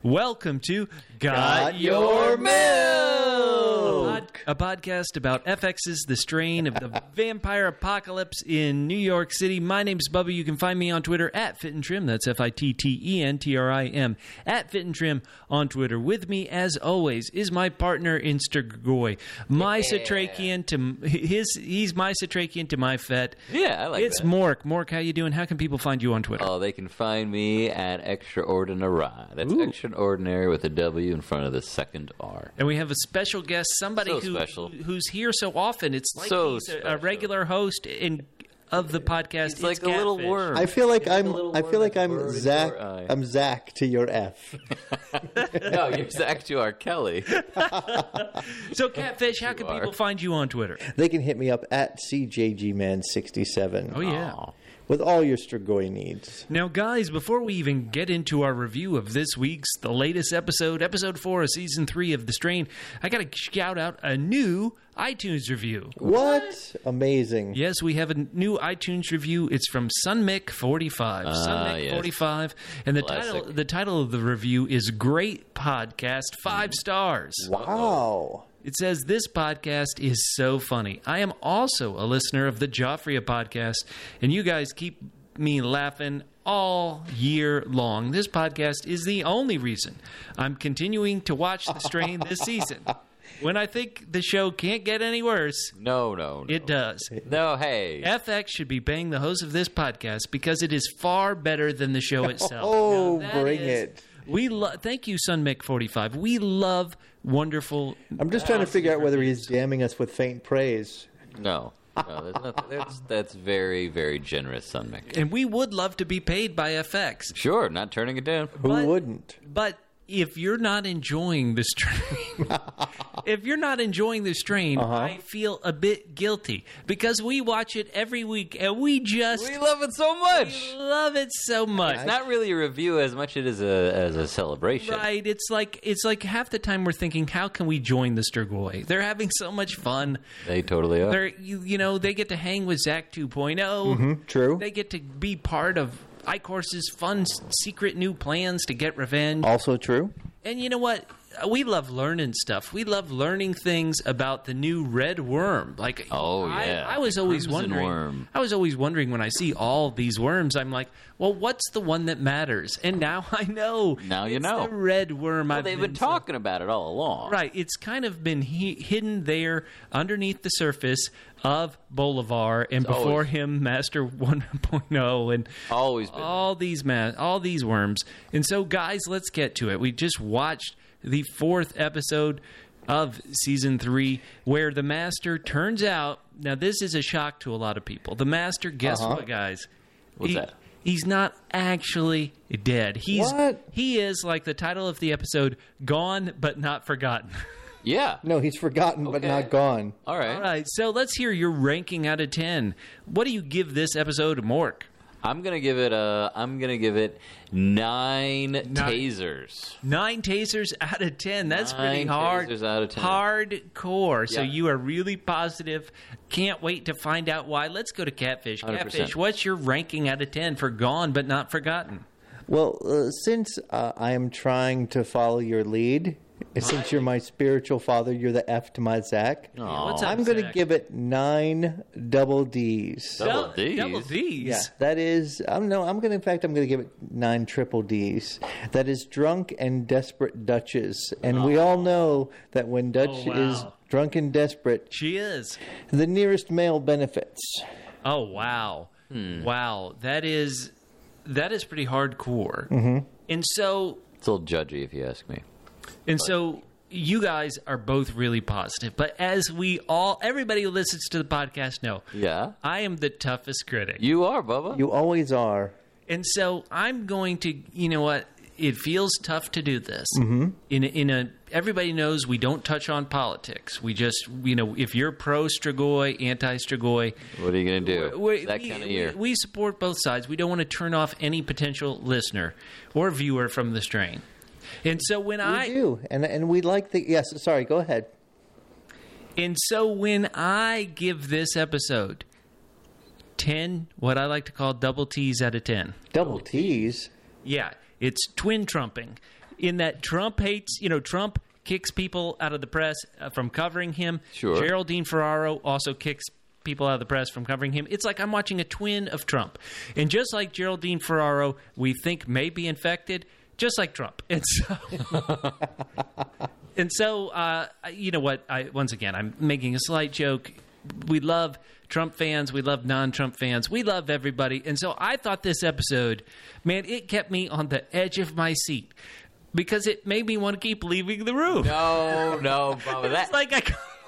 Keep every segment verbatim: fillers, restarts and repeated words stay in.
Welcome to Got, Got Your, Your Milk, Milk. a, pod, a podcast about F X's The Strain of the Vampire Apocalypse in New York City. My name's Bubba. You can find me on Twitter at Fit and Trim. That's F I T T E N T R I M at Fit and Trim on Twitter. With me, as always, is my partner in Strigoi, my Yeah. Satrakian to his. He's my Satrakian to my Fet. Yeah, I like It's that. Mork. Mork, how you doing? How can people find you on Twitter? Oh, they can find me at Extraordinary. That's Ooh. Extraordinary with a W in front of the second R. And we have a special guest, somebody So who special. who's here so often. It's like So he's a, a special. regular host in of the podcast. It's like a little Catfish. worm. I feel like It's like I'm. a little I worm feel like that's I'm burrowed into Zach. your eye. I'm Zach to your F. No, you're Zach to our Kelly. So, Catfish, how You can are. people find you on Twitter? They can hit me up at C J G Man sixty-seven. Oh yeah. Aw. With all your Strigoi needs. Now, guys, before we even get into our review of this week's, the latest episode, episode four of season three of The Strain, I got to shout out a new iTunes review. What? Amazing. Yes, we have a new iTunes review. It's from Sunmick forty-five. Ah, Sunmick yes. forty-five, and the Classic. title the title of the review is "Great Podcast, Five Stars." Wow. It says, "This podcast is so funny. I am also a listener of the Joffrey podcast, and you guys keep me laughing all year long. This podcast is the only reason I'm continuing to watch The Strain this season. When I think the show can't get any worse, No, no, no. it does. No, hey. F X should be paying the host of this podcast because it is far better than the show itself." Oh, Now, that bring is- it. We lo- thank you, Sunmick forty-five. We love wonderful. I'm just trying to figure out whether he's damning us with faint praise. No. No, that's, not, that's, that's very, very generous, Sunmick. And we would love to be paid by F X. Sure, not turning it down. Who But- wouldn't? But if you're not enjoying the strain, if you're not enjoying the strain, Uh-huh. I feel a bit guilty because we watch it every week and we just We love it so much. love it so much. It's not really a review as much as it is a, as a celebration. Right, it's like it's like half the time we're thinking, how can we join the Strigoi? They're having so much fun. They totally are. They're you, you know they get to hang with Zach two oh. Hmm, true. They get to be part of iCourse's fun s- secret new plans to get revenge. Also true. And you know what? We love learning stuff. We love learning things about the new red worm. Like, Oh, I, yeah. I was The always crimson wondering. worm. I was always wondering when I see all these worms. I'm like, well, what's the one that matters? And now I know. Now you It's know. the red worm. Well, I've they've been so- talking about it all along. Right, it's kind of been he- hidden there underneath the surface of Bolivar, and It's before always- him, Master one point oh, and Always been. all these ma- all these worms. And so, guys, let's get to it. We just watched the fourth episode of season three, where the Master turns out. Now, this is a shock to a lot of people. The Master, guess Uh-huh. what, guys? What's He- that? He's not actually dead. He's What? he is, like the title of the episode, gone but not forgotten. Yeah. No, he's forgotten but Okay. not gone. All right. All right, so let's hear your ranking out of ten. What do you give this episode, Mork? I'm gonna give it a. I'm gonna give it nine, tasers. Nine tasers out of ten. That's pretty Nine hard. tasers out of ten. Hardcore. So Yeah. you are really positive. Can't wait to find out why. Let's go to Catfish. one hundred percent. Catfish, what's your ranking out of ten for Gone but Not Forgotten? Well, uh, since uh, I am trying to follow your lead, since you're my spiritual father, you're the F to my Zach. Aw. What's up, I'm going to Zach? give it nine double D's. Double Dou- Ds? Double D's. Yeah, that is. I'm no. I'm going. to In fact, I'm going to give it nine triple D's. That is drunk and desperate Duchess, and we all know that when Dutch Oh, wow. is drunk and desperate, She is. the nearest male benefits. Oh wow, Hmm. wow. That is that is pretty hardcore. Mm-hmm. And so It's a little judgy, if you ask me. and so you guys are both really positive. But as we all, everybody who listens to the podcast know, Yeah. I am the toughest critic. You are, Bubba. You always are. And so I'm going to, you know what? It feels tough to do this. Mm-hmm. In a, in a, everybody knows we don't touch on politics. We just, you know, if you're pro Strigoi, anti Strigoi, What are you gonna do? we, It's that we- kind of year. we support both sides. We don't want to turn off any potential listener or viewer from the strain. And so when We I do, and and we like the. Yes, sorry. Go ahead. and so when I give this episode ten, what I like to call double T's out of ten. Double T's. Yeah, it's twin trumping. in that Trump hates, you know, Trump kicks people out of the press uh, from covering him. Sure. Geraldine Ferraro also kicks people out of the press from covering him. It's like I'm watching a twin of Trump. And just like Geraldine Ferraro, we think may be infected, just like Trump. And so, and so uh, you know what? I, once again, I'm making a slight joke. We love Trump fans. We love non-Trump fans. We love everybody. And so I thought this episode, man, it kept me on the edge of my seat because it made me want to keep leaving the room. No, no, Bubba. It's That, like I...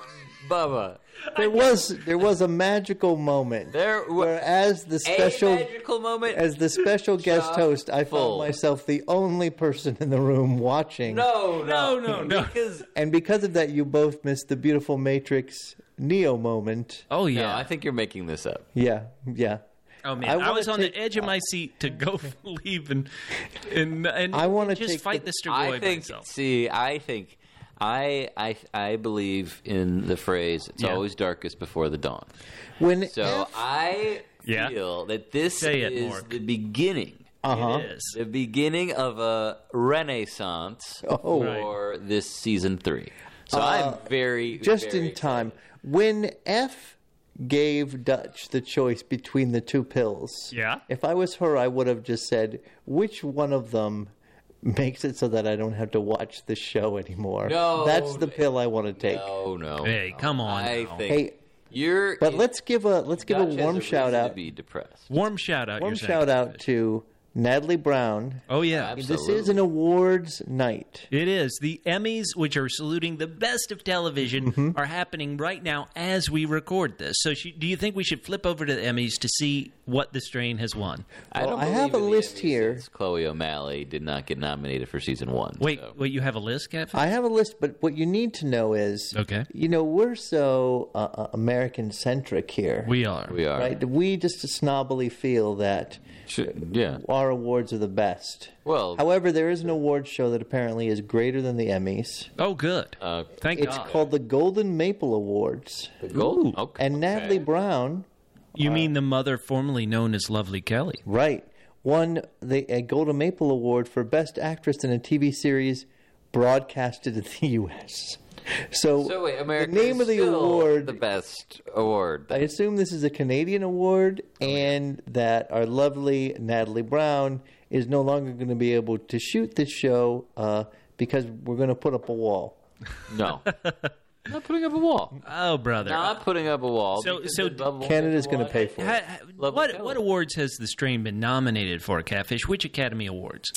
Bubba. There was there was a magical moment There wa- where, as the A special magical moment. as the special guest Chock host, I full. found myself the only person in the room watching. no, No, no, no, no. Because And because of that, you both missed the beautiful Matrix Neo moment. Oh, no, yeah. I think you're making this up. Yeah, yeah. Oh man, I I, wanna was on take- the edge of my seat to go leave and and and I wanna just take fight the- the, I Strigoi think. myself. See, I think. I, I I believe in the phrase "It's Yeah. always darkest before the dawn." When So F- I Yeah. feel that this Say it, is Mork. the beginning, uh-huh. It is. the beginning of a renaissance Oh. for this season three. So I'm very just very in time, when F gave Dutch the choice between the two pills. Yeah. If I was her, I would have just said, which one of them makes it so that I don't have to watch the show anymore? No, That's the pill I want to take. No, no. Hey, come on I now. think Hey, you're. but let's give a let's give Dutch a has warm reason shout to out. be depressed. Warm shout out. Warm you're saying. shout out to Natalie Brown. Oh yeah, Absolutely. This is an awards night. it is. The Emmys, which are saluting the best of television, Mm-hmm. are happening right now as we record this. So, she, do you think we should flip over to the Emmys to see what the strain has won? I, Well, don't I have believe a in the list Emmys here. since Chloe O'Malley did not get nominated for season one. Wait, so. wait, you have a list, Kevin? I have a list, but what you need to know is, Okay. you know, we're so uh, uh, American centric here. we are. we are. Right? We just snobbily feel that Should- yeah. our awards are the best. Well, However, there is an awards show that apparently is greater than the Emmys. Oh, good. uh, Thank It's God. called the Golden Maple Awards. the gold. Ooh. Okay. And Natalie okay. Brown, You mean the mother formerly known as Lovely Kelly? right, won the a Golden Maple Award for Best Actress in a T V series broadcasted in the U S. So, So wait, America the name is of the still award, the best award. I assume this is a Canadian award, and that our lovely Natalie Brown is no longer going to be able to shoot this show uh, because we're going to put up a wall. No, not putting up a wall. Oh, brother. Not putting up a wall. So- because so the Bubble Canada's Maple going to pay Award- for Ha- it. ha- Lovely what Kelly. what awards has the strain been nominated for, Catfish? Which Academy Awards?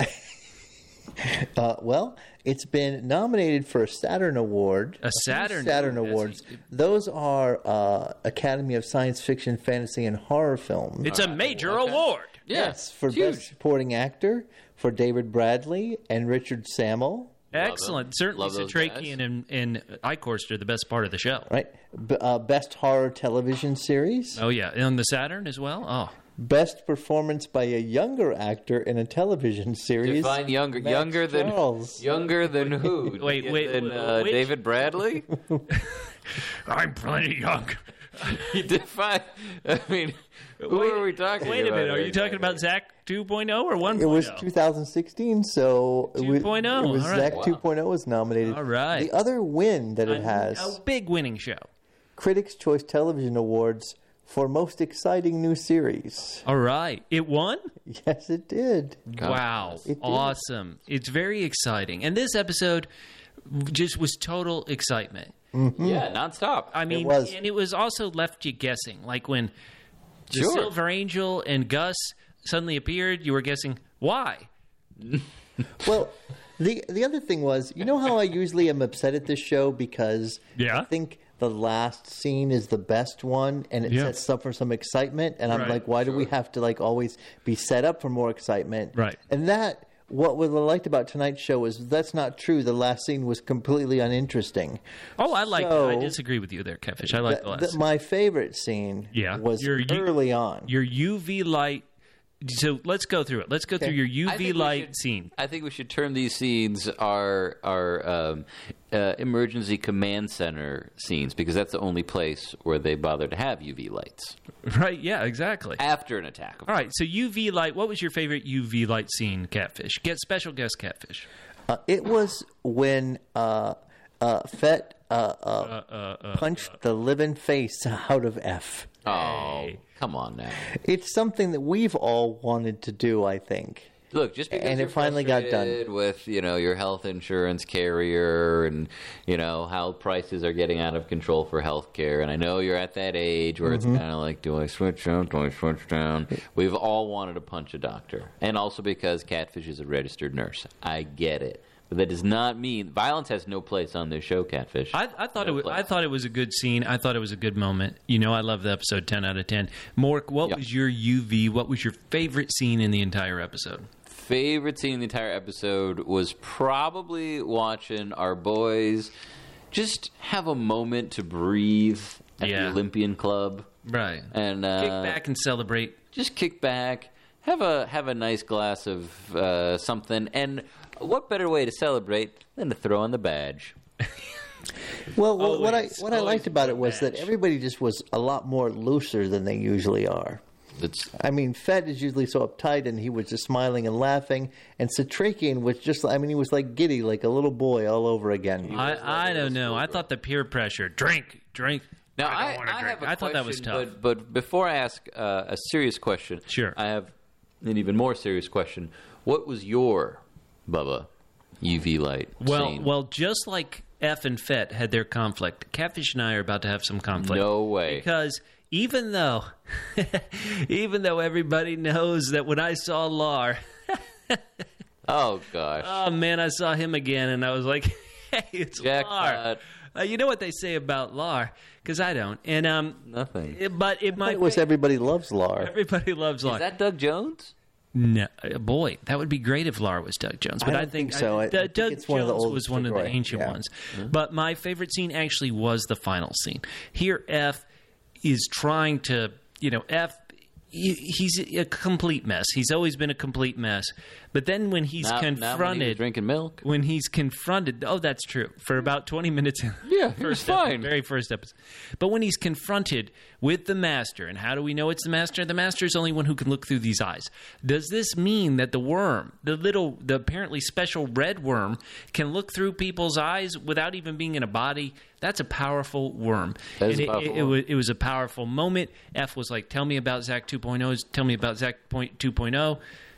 Uh, well, it's been nominated for a Saturn Award. A Saturn- Saturn Ooh, that's- Awards. Those are uh, Academy of Science Fiction, Fantasy, and Horror Films. It's a major okay. award. Yeah, Yes, for it's huge. Best Supporting Actor for David Bradley and Richard Sammel. Excellent. them. Certainly, Love those Satrakian guys. and, and Icorst are the best part of the show. Right. B- uh, Best Horror Television Series. Oh, yeah. And on the Saturn as well? Oh. Best Performance by a Younger Actor in a Television Series. Define younger, Max younger than Charles. younger than who? Wait, wait, than wait, uh, which- David Bradley. I'm plenty young. You define. I mean, who Wait- are we talking? Wait a about minute. Are right you talking now? about Zach two point oh or one point It oh? was two thousand sixteen, so it was- two point oh, It was all right. Zach Wow. two point oh was nominated. All right. The other win that it A- has, A big winning show. Critics' Choice Television Awards for Most Exciting New Series. All right. It won? Yes, it did. God. Wow. It did. Awesome. It's very exciting. And this episode just was total excitement. Yeah, nonstop. I mean, was. and it was also left you guessing. Like when the Sure. Silver Angel and Gus suddenly appeared, you were guessing why. Well, the the other thing was, you know how I usually am upset at this show because Yeah. I think the last scene is the best one and it Yeah. sets up for some excitement, and I'm Right, like, why do we have to like always be set up for more excitement? Right. And that what what I liked about tonight's show is that's not true. The last scene was completely uninteresting. Oh, I like So- that. I disagree with you there, Catfish. I like the The- last. the- my favorite scene Yeah. was Your- you- early on. Your U V light So let's go through it. Let's go through your U I V think we light should- scene. I think we should term these scenes our our um, uh, emergency command center scenes because that's the only place where they bother to have U V lights Right? Yeah, exactly. after an attack. All right. So U V light. What was your favorite U V light scene, Catfish? Get special guest Catfish. Uh, it was when uh, uh, Fett uh, uh, punched the living face out of F. Oh, come on now. It's something that we've all wanted to do, I think. Look, just because And you're it finally got done. frustrated with, you know, your health insurance carrier and, you know, how prices are getting out of control for health care, and I know you're at that age where Mm-hmm. it's kind of like, do I switch up, do I switch down? We've all wanted to punch a doctor. And also because Catfish is a registered nurse. I get it. But that does not mean violence has no place on this show, Catfish. I, I thought No it was. place. I thought it was a good scene. I thought it was a good moment. You know, I love the episode. Ten out of ten. Mork, what Yeah. was your U V? What was your favorite scene in the entire episode? Favorite scene in the entire episode was probably watching our boys just have a moment to breathe at Yeah. the Olympian Club. Right. And uh, Kick back and celebrate. just kick back, have a have a nice glass of uh, something, and what better way to celebrate than to throw on the badge? Well, what- what I Always, what I always liked about it was that match. everybody just was a lot more looser than they usually are. It's I mean, Fett is usually so uptight, and he was just smiling and laughing. And Satrakian was just, I mean, he was like giddy, like a little boy all over again. I, I don't know. I thought the peer pressure. Drink, drink. now I I, don't wanna I, drink. have a I thought that was question, tough. But, but before I ask uh, a serious question, Sure. I have an even more serious question. What was your Bubba U V light Well, scene? well, just like F and Fett had their conflict, Catfish and I are about to have some conflict. No way. Because even though, even though everybody knows that when I saw Lar, Oh gosh, oh man, I saw him again, and I was like, hey, it's Lar. Jackpot. Uh, you know what they say about Lar? Because I don't. And um, Nothing. it- but it might. It was everybody loves Lar. Everybody loves Lar. Is that Doug Jones? No, uh, boy, that would be great if Lar was Doug Jones. But I I, don't think, think so. I- I D- think Doug it's one of Jones the old was one of the Troy, ancient yeah. ones. But my favorite scene actually was the final scene. Here, F is trying to, you know, F. he- He's a complete mess. He's always been a complete mess. But then when he's Not, not when he was confronted, drinking milk. when he's confronted, oh, that's true. For about twenty minutes, in Yeah, the he was first episode, fine. very first episode. But when he's confronted with the master, and how do we know it's the master? The master is the only one who can look through these eyes. Does this mean that the worm, the little, the apparently special red worm, can look through people's eyes without even being in a body? That's a powerful worm. That is And a powerful it, it, it, worm. was, it was a powerful moment. F was like, "Tell me about Zach two point oh. Tell me about Zach two point oh."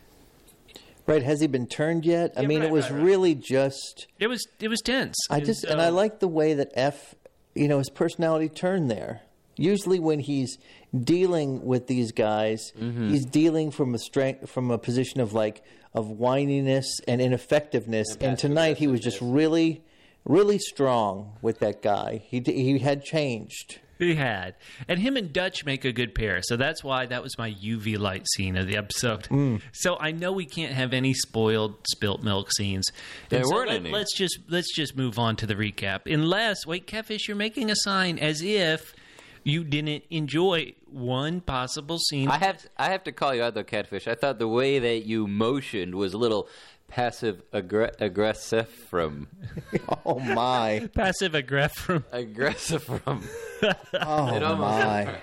Right? Has he been turned yet? I Yeah, mean, right, it was right, right. really just. It was it was tense. I just and I like the way that F, you know, his personality turned there. Usually, when he's dealing with these guys, he's dealing from a strength, from a position of like of whininess and ineffectiveness. And tonight, he was just really, really strong with that guy. He he had changed. He had. And him and Dutch make a good pair. So that's why that was my U V light scene of the episode. So I know we can't have any spoiled spilt milk scenes. There And so weren't let, any. Let's just let's just move on to the recap. Unless, wait, Catfish, you're making a sign as if you didn't enjoy one possible scene. I have I have to call you out though, Catfish. I thought the way that you motioned was a little passive aggr- aggressive from Oh my! Passive aggressive from aggressive from. Oh It almost- my!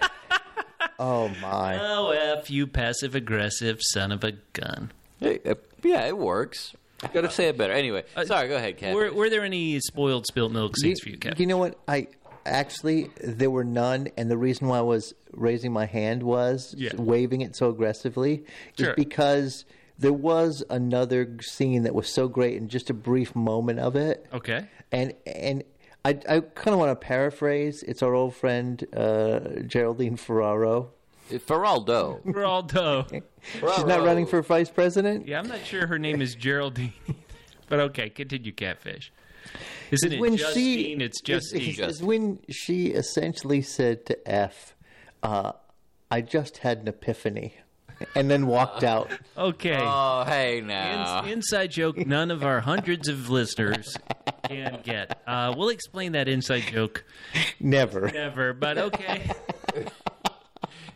Oh my! Oh F you passive aggressive son of a gun. Hey, uh, yeah, it works. Got to say it better. Anyway, sorry. Go ahead, Catfish. Were, were there any spoiled spilt milk You, scenes for you, Catfish? you know what? I actually there were none, and the reason why I was raising my hand was Yeah. waving it so aggressively Sure. is because there was another scene that was so great in just a brief moment of it, Okay. and and. I, I kind of want to paraphrase. It's our old friend uh, Geraldine Ferraro. Feraldo. Geraldo. She's not running for vice president. Yeah, I'm not sure her name is Geraldine, but okay, continue, Catfish. Isn't it when Justine? she It's is- Justine. is when she essentially said to F, uh, "I just had an epiphany," and then walked out. Okay. Oh, hey now. In- inside joke none of our hundreds of listeners can get. Uh, we'll explain that inside joke Never. never, but okay.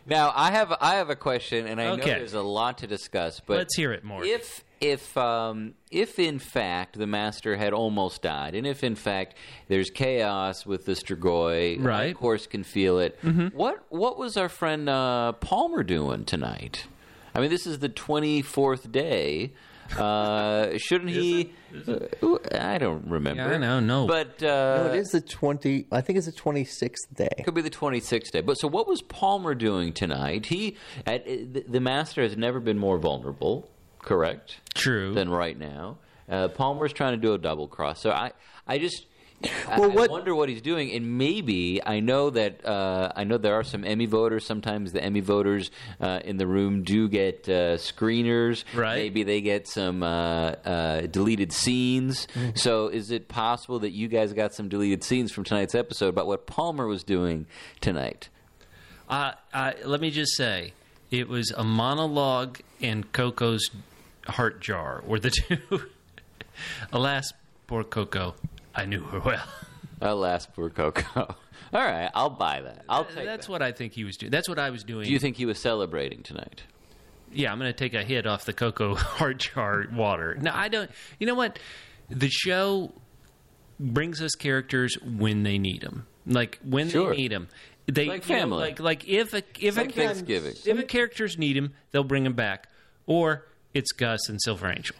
Now, I have I have a question, and I know Okay. there's a lot to discuss. But Let's hear it more. If if um, if in fact the Master had almost died, and if in fact there's chaos with the Strigoi, I, Right. of course can feel it. Mm-hmm. What what was our friend uh, Palmer doing tonight? I mean, this is the twenty-fourth day. Uh, shouldn't he? Uh, I don't remember. Yeah, I know, no. But uh, No, it is the twenty. I think it's the twenty-sixth day. could be the twenty-sixth day. But so what was Palmer doing tonight? He at, the, the Master has never been more vulnerable, correct? True. Than right now. Uh, Palmer's trying to do a double cross. So I, I just. I- Well, I what- wonder what he's doing, and maybe I know that uh, I know there are some Emmy voters. Sometimes the Emmy voters uh, in the room do get uh, screeners. Right. Maybe they get some uh, uh, deleted scenes. Mm-hmm. So is it possible that you guys got some deleted scenes from tonight's episode about what Palmer was doing tonight? Uh, I, let me just say, it was a monologue and Coco's heart jar were the two. Alas, poor Coco. I knew her well. Alas, poor Coco. All right, I'll buy that. I'll take That's that. what I think he was doing. That's what I was doing. Do you think he was celebrating tonight? Yeah, I'm going to take a hit off the Cocoa heart jar water. No, I don't. You know what? The show brings us characters when they need them. Like when Sure. they need them. They Like you know, family. like like if a if a Like Thanksgiving. if a characters need him, they'll bring him back. Or it's Gus and Silver Angel.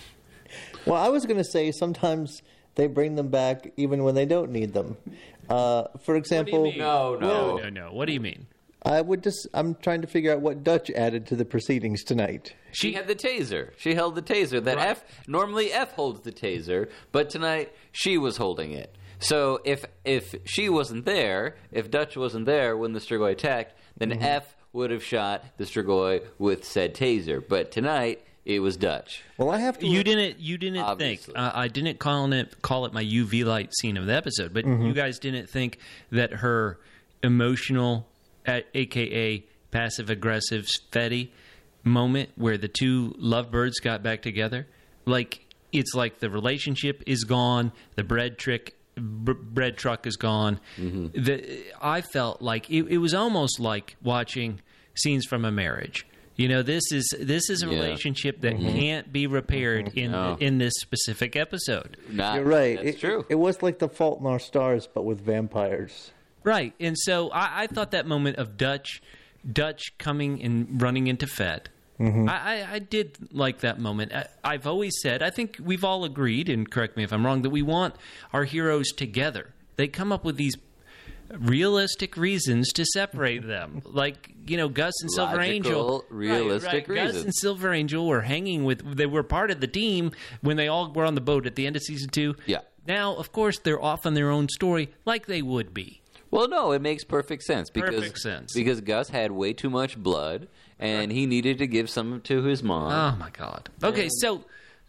Well, I was going to say sometimes they bring them back even when they don't need them. Uh, for example, mean? No, no. No, no. What do you mean? I would just. I'm trying to figure out what Dutch added to the proceedings tonight. She had the taser. She held the taser. That Right. F normally F holds the taser, but tonight she was holding it. So if if she wasn't there, if Dutch wasn't there when the Strigoi attacked, then Mm-hmm. F would have shot the Strigoi with said taser. But tonight it was Dutch. Well, I have to. You didn't. You didn't Obviously. think. Uh, I didn't call it call it my U V light scene of the episode, but you guys didn't think that her emotional, a- aka passive aggressive Fetty moment where the two lovebirds got back together, like it's like the relationship is gone, the bread trick. B- bread truck is gone. The, I felt like it, it was almost like watching scenes from a marriage. You know, this is this is a Yeah. relationship that can't be repaired in No. in this specific episode. Not, You're right. That's it, true. It, was like The Fault in Our Stars, but with vampires. Right. And so I, I thought that moment of Dutch Dutch coming and running into Fed. I, I, I did like that moment. I, I've always said, I think we've all agreed, and correct me if I'm wrong, that we want our heroes together. They come up with these realistic reasons to separate them. Like, you know, Gus and Silver Logical, Angel. realistic right, right. Gus reasons. and Silver Angel were hanging with, they were part of the team when they all were on the boat at the end of season two. Yeah. Now, of course, they're off on their own story like they would be. Well, no, it makes perfect sense because Perfect sense. because Gus had way too much blood, and he needed to give some to his mom. Oh my God. Okay, so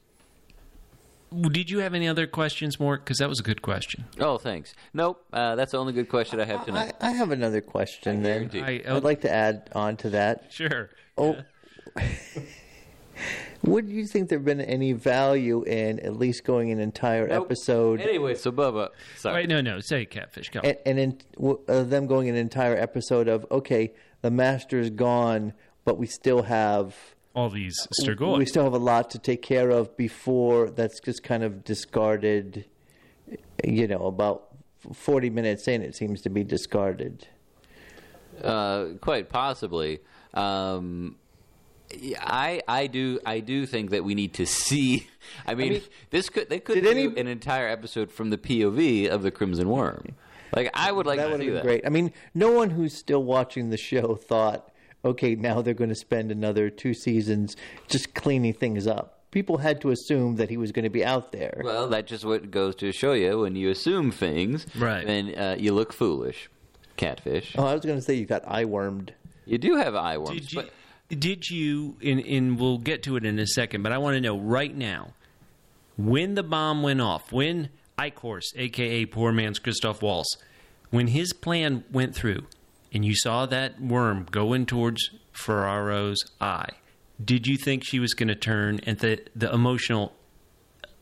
did you have any other questions, Mort? Because that was a good question. Oh, thanks. Nope, uh, that's the only good question I have tonight. I, I have another question then. guarantee. I, I'd like to add on to that. sure. Oh, would you think there'd been any value in at least going an entire Nope. episode Anyway, so Bubba, sorry. Wait, no, no. Say catfish. Go. and, and in, w- uh, them going an entire episode of okay, the master's gone, but we still have All these we Strigoi. still have a lot to take care of before that's just kind of discarded. You know, about forty minutes in, it seems to be discarded. Uh, quite possibly. Um, yeah, I I do I do think that we need to see. I mean, mean, this could they could did do any- an entire episode from the P O V of the Crimson Worm. Like I would like That to would see have been that. great. I mean, no one who's still watching the show thought, okay, now they're going to spend another two seasons just cleaning things up. People had to assume that he was going to be out there. Well, that just what goes to show you when you assume things, Right. then uh, you look foolish. Catfish. Oh, I was going to say you got eye wormed. You do have eye worms, Did you? but Did you? And, and we'll get to it in a second. But I want to know right now when the bomb went off. When Eichhorst, aka poor man's Christoph Waltz, when his plan went through, and you saw that worm going towards Ferraro's eye. Did you think she was going to turn and the the emotional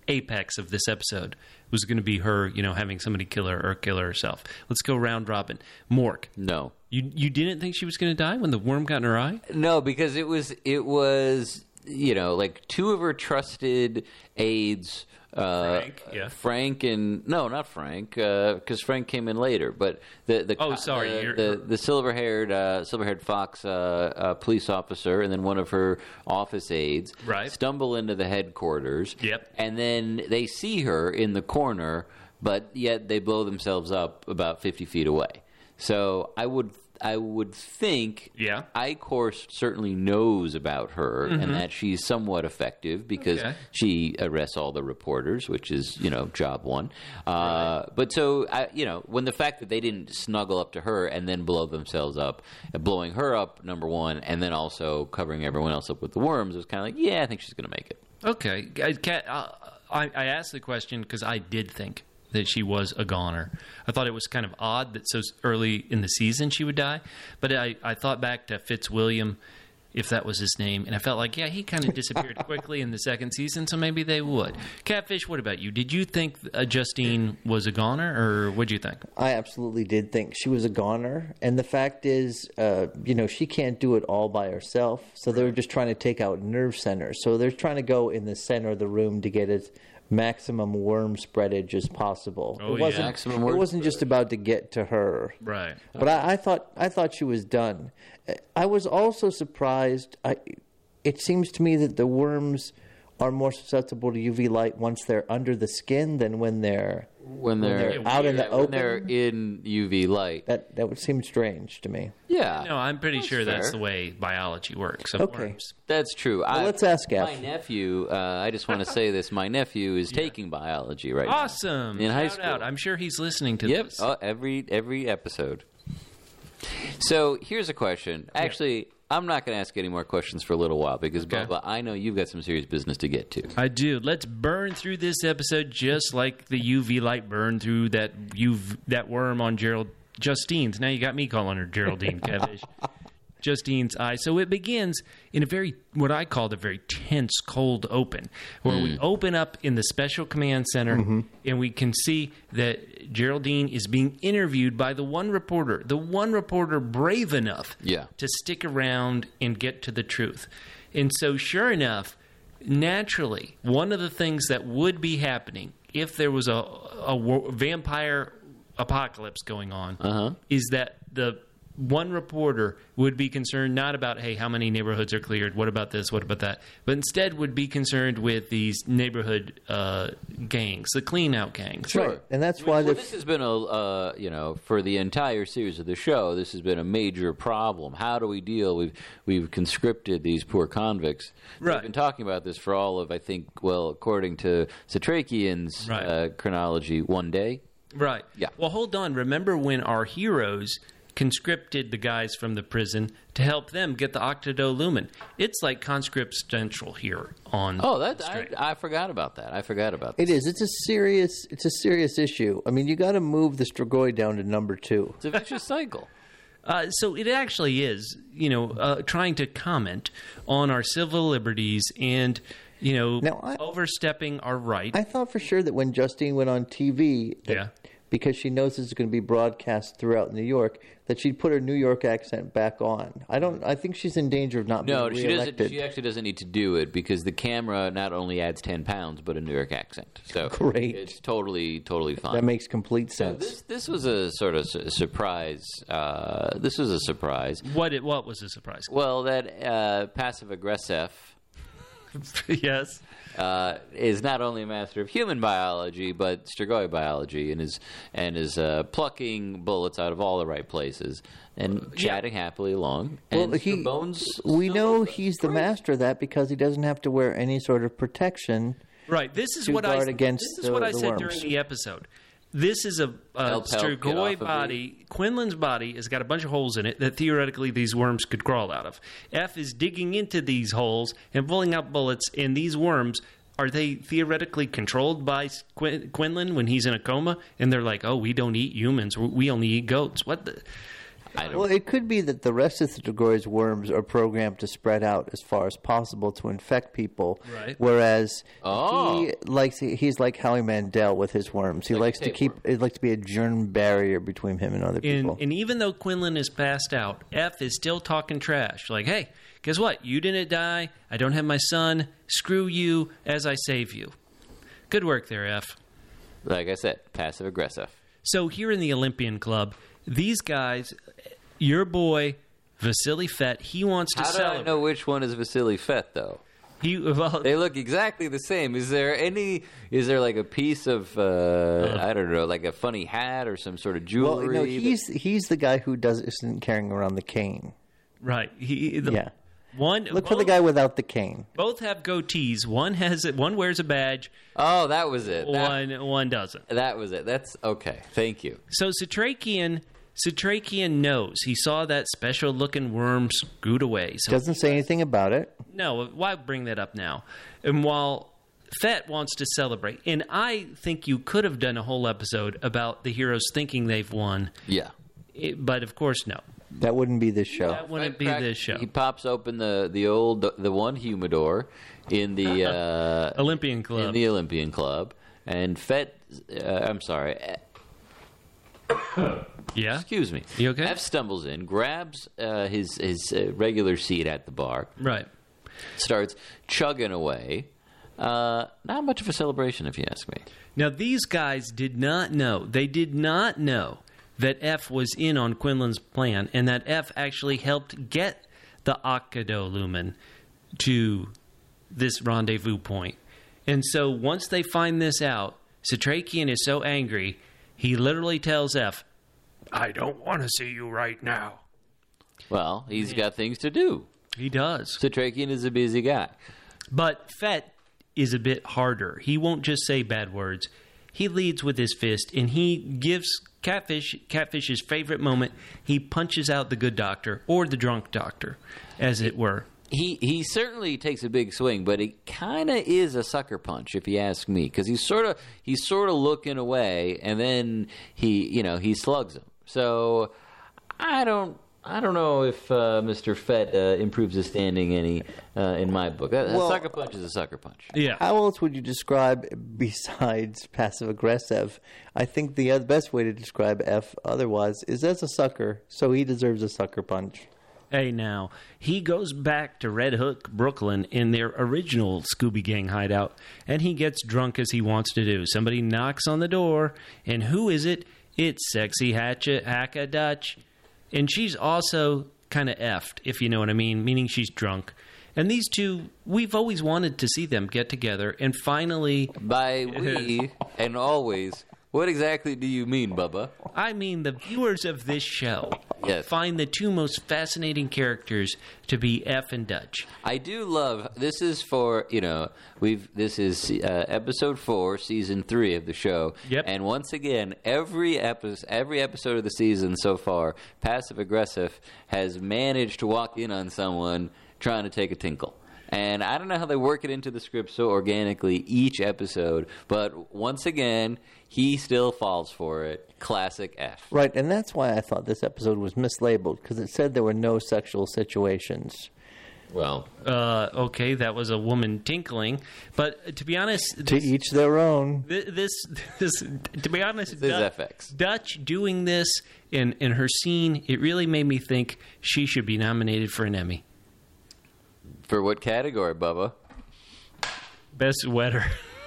apex of this episode was going to be her, you know, having somebody kill her or kill her herself. Let's go round robin. Mork. No. You you didn't think she was going to die when the worm got in her eye? No, because it was it was you know like two of her trusted aides. Uh, Frank, yeah. Frank and no, not Frank, because uh, Frank came in later. But the the Oh, sorry, the you're- the, the silver haired uh, silver haired fox uh, uh, police officer, and then one of her office aides Right. stumble into the headquarters. Yep. And then they see her in the corner, but yet they blow themselves up about fifty feet away. So I would I would think Yeah. I-Corps certainly knows about her and that she's somewhat effective because Okay. she arrests all the reporters, which is, you know, job one. Uh, But so, I, you know, when the fact that they didn't snuggle up to her and then blow themselves up, uh, blowing her up, number one, and then also covering everyone else up with the worms, it was kind of like, yeah, I think she's going to make it. Okay. I, Kat, uh, I, I asked the question because I did think that she was a goner. I thought it was kind of odd that so early in the season she would die. But I, I thought back to Fitzwilliam, if that was his name, and I felt like, yeah, he kind of disappeared quickly in the second season, so maybe they would. Catfish, what about you? Did you think uh, Justine was a goner, or what did you think? I absolutely did think she was a goner. And the fact is, uh, you know, she can't do it all by herself. So they were just trying to take out nerve centers. So they're trying to go in the center of the room to get as maximum worm spreadage as possible. Oh, it yeah. wasn't, Maximum it worm wasn't just about to get to her. Right. But I, I thought I thought she was done. I was also surprised. I, it seems to me that the worms are more susceptible to U V light once they're under the skin than when they're When they're, they're out in the when open. they're in U V light. That that would seem strange to me. Yeah. No, I'm pretty That's sure that's fair. the way biology works. Of Okay. worms. That's true. I, let's ask F. My nephew, uh, I just want to say this. My nephew is taking biology right Awesome. In high Shout school. out. I'm sure he's listening to now. Yep. this. Oh, every every episode. So here's a question. Actually, I'm not going to ask any more questions for a little while because, Okay. Bubba, I know you've got some serious business to get to. I do. Let's burn through this episode just like the U V light burned through that U V, that worm on Gerald Justine's. Now you got me calling her Geraldine Kevish. Justine's eye. So it begins in a very, what I call the very tense, cold open, where we open up in the Special Command Center and we can see that Geraldine is being interviewed by the one reporter, the one reporter brave enough Yeah. to stick around and get to the truth. And so, sure enough, naturally, one of the things that would be happening if there was a, a wo- vampire apocalypse going on Uh-huh. is that the one reporter would be concerned not about, hey, how many neighborhoods are cleared, what about this, what about that, but instead would be concerned with these neighborhood uh, gangs, the clean-out gangs. Sure. Right. And that's why Well, the this has been a, uh, you know, for the entire series of the show, this has been a major problem. How do we deal? We've we've conscripted these poor convicts. Right. We've been talking about this for all of, I think, well, according to Satrakian's Right. uh, chronology, one day. Right. Yeah. Well, hold on. Remember when our heroes conscripted the guys from the prison to help them get the Octodolumen? It's like conscript central here on Oh, that I, Straight. I forgot about that. I forgot about that. it is. It's a serious. It's a serious issue. I mean, you got to move the Strigoi down to number two. It's a vicious cycle. Uh, so it actually is, you know, uh, trying to comment on our civil liberties and, you know, Now, I- overstepping our right. I thought for sure that when Justine went on T V, that Yeah. because she knows this is going to be broadcast throughout New York, that she'd put her New York accent back on. I don't. I think she's in danger of not No, being she reelected. doesn't. She actually doesn't need to do it because the camera not only adds ten pounds but a New York accent. So Great. it's totally, totally fine. That makes complete So sense. this this was a sort of su- surprise. Uh, this was a surprise. what it, what was a surprise? Well, that uh, passive aggressive Yes. uh, is not only a master of human biology but Strigoi biology, and is and is uh, plucking bullets out of all the right places and chatting happily along. Well, And he, Bones. we know he's the master of that because he doesn't have to wear any sort of protection. Right. This is to what I guard against this is the- what I the said worms. during the episode. This is a, a Help, help, get off Strigoi of me. body. Quinlan's body has got a bunch of holes in it that theoretically these worms could crawl out of. F is digging into these holes and pulling out bullets, and these worms, are they theoretically controlled by Quin- Quinlan when he's in a coma? And they're like, oh, we don't eat humans. We only eat goats. What the... I don't. Well, it could be that the rest of the Strigoi worms are programmed to spread out as far as possible to infect people. Right. Whereas Oh. he likes he's like Howie Mandel with his worms. He Like a likes to keep tapeworm. it likes to be a germ barrier between him and other And, people. and even though Quinlan is passed out, F is still talking trash. Like, hey, guess what? You didn't die. I don't have my son. Screw you as I save you. Good work there, F. Like I said, passive aggressive. So here in the Olympian Club, these guys, your boy Vasily Fett, he wants to How do celebrate. I know which one is Vasily Fett, though? He well, They look exactly the same. Is there any? Is there like a piece of uh, I don't know, like a funny hat or some sort of well, jewelry? no, that- he's he's the guy who does isn't carrying around the cane. right. He, the, Yeah. One Look for the both- guy without the cane. Both have goatees. One has it. One wears a badge. oh, that was it. That, One one doesn't. that was it. That's okay. Thank you. So Satrakian, Satrakian knows. He saw that special looking worm scoot away. So Doesn't say anything about it. no, why bring that up now? And while Fett wants to celebrate, and I think you could have done a whole episode about the heroes thinking they've won, Yeah. it, but of course no. That wouldn't be this show. That wouldn't be Crack- this show. He pops open the the old the one humidor in the uh, Olympian Club. in the Olympian Club, and Fett. Uh, I'm sorry. yeah. Excuse me. You okay? F stumbles in, grabs uh, his his uh, regular seat at the bar, Right. starts chugging away. Uh, not much of a celebration, if you ask me. Now these guys did not know. They did not know that F was in on Quinlan's plan, and that F actually helped get the Akado Lumen to this rendezvous point. And so once they find this out, Satrakian is so angry, he literally tells F, I don't want to see you right now. Well, he's got things to do. He does. Satrakian is a busy guy. But Fett is a bit harder. He won't just say bad words. He leads with his fist, and he gives Catfish Catfish's favorite moment. He punches out the good doctor, or the drunk doctor, as it were. He he certainly takes a big swing, but it kind of is a sucker punch, if you ask me, because he's sort of he's sort of looking away, and then he you know he slugs him. So I don't I don't know if uh, Mister Fett uh, improves his standing any uh, in my book. A, a Well, sucker punch is a sucker punch. Yeah. How else would you describe besides passive aggressive? I think the other best way to describe F otherwise is as a sucker, so he deserves a sucker punch. Hey, now, he goes back to Red Hook, Brooklyn, in their original Scooby Gang hideout, and he gets drunk as he wants to do. Somebody knocks on the door, and who is it? It's Sexy Hatchet Hacka Dutch. And she's also kind of effed, if you know what I mean, meaning she's drunk. And these two, we've always wanted to see them get together, and finally, By we and always, what exactly do you mean, Bubba? I mean the viewers of this show, Yes. find the two most fascinating characters to be F and Dutch. I do love this is for you know we've this is uh, episode four season three of the show. Yep. And once again, every episode every episode of the season so far, passive aggressive has managed to walk in on someone trying to take a tinkle. And I don't know how they work it into the script so organically each episode, but once again, he still falls for it. Classic F. Right, and that's why I thought this episode was mislabeled, because it said there were no sexual situations. Well, Uh, okay, that was a woman tinkling, but to be honest, To this, each their own. thi- this, this, to be honest, this is Du- F X. Dutch doing this in in her scene, it really made me think she should be nominated for an Emmy. For what category, Bubba? Best sweater.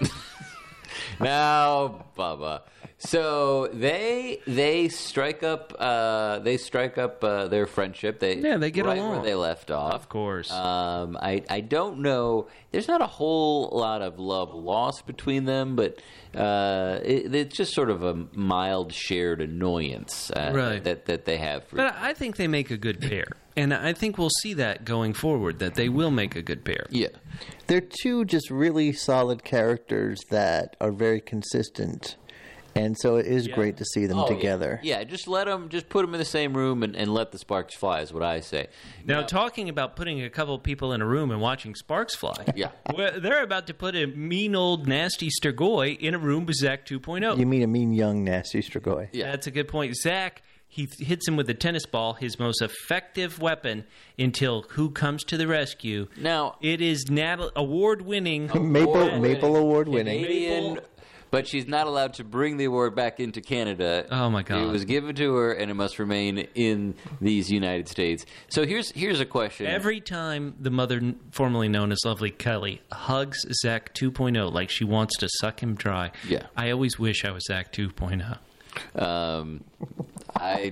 Now, Bubba. So they they strike up uh, they strike up uh, their friendship. They Yeah, they get right along. where they left off. Of course. Um, I I don't know. There's not a whole lot of love lost between them, but uh, it, it's just sort of a mild shared annoyance uh, Right. that that they have. For, But I think they make a good pair, and I think we'll see that going forward. That they will make a good pair. yeah. They're two just really solid characters that are very consistent. And so it is Yeah. great to see them Oh, yeah. together. Yeah, just let them, just put them in the same room and, and let the sparks fly. Is what I say. Now, talking about putting a couple people in a room and watching sparks fly, Yeah. well, they're about to put a mean old nasty Strigoi in a room with Zach two point oh. You mean a mean young nasty Strigoi. Yeah. That's a good point. Zach, he th- hits him with a tennis ball, his most effective weapon, until who comes to the rescue? Now- it is Nat- award-winning. Maple Award-winning. Maple Award winning. Canadian, but she's not allowed to bring the award back into Canada. Oh, my God. It was given to her, and it must remain in these United States. So here's here's a question. Every time the mother, n- formerly known as Lovely Kelly, hugs Zach two point oh like she wants to suck him dry, Yeah. I always wish I was Zach two point oh. um, I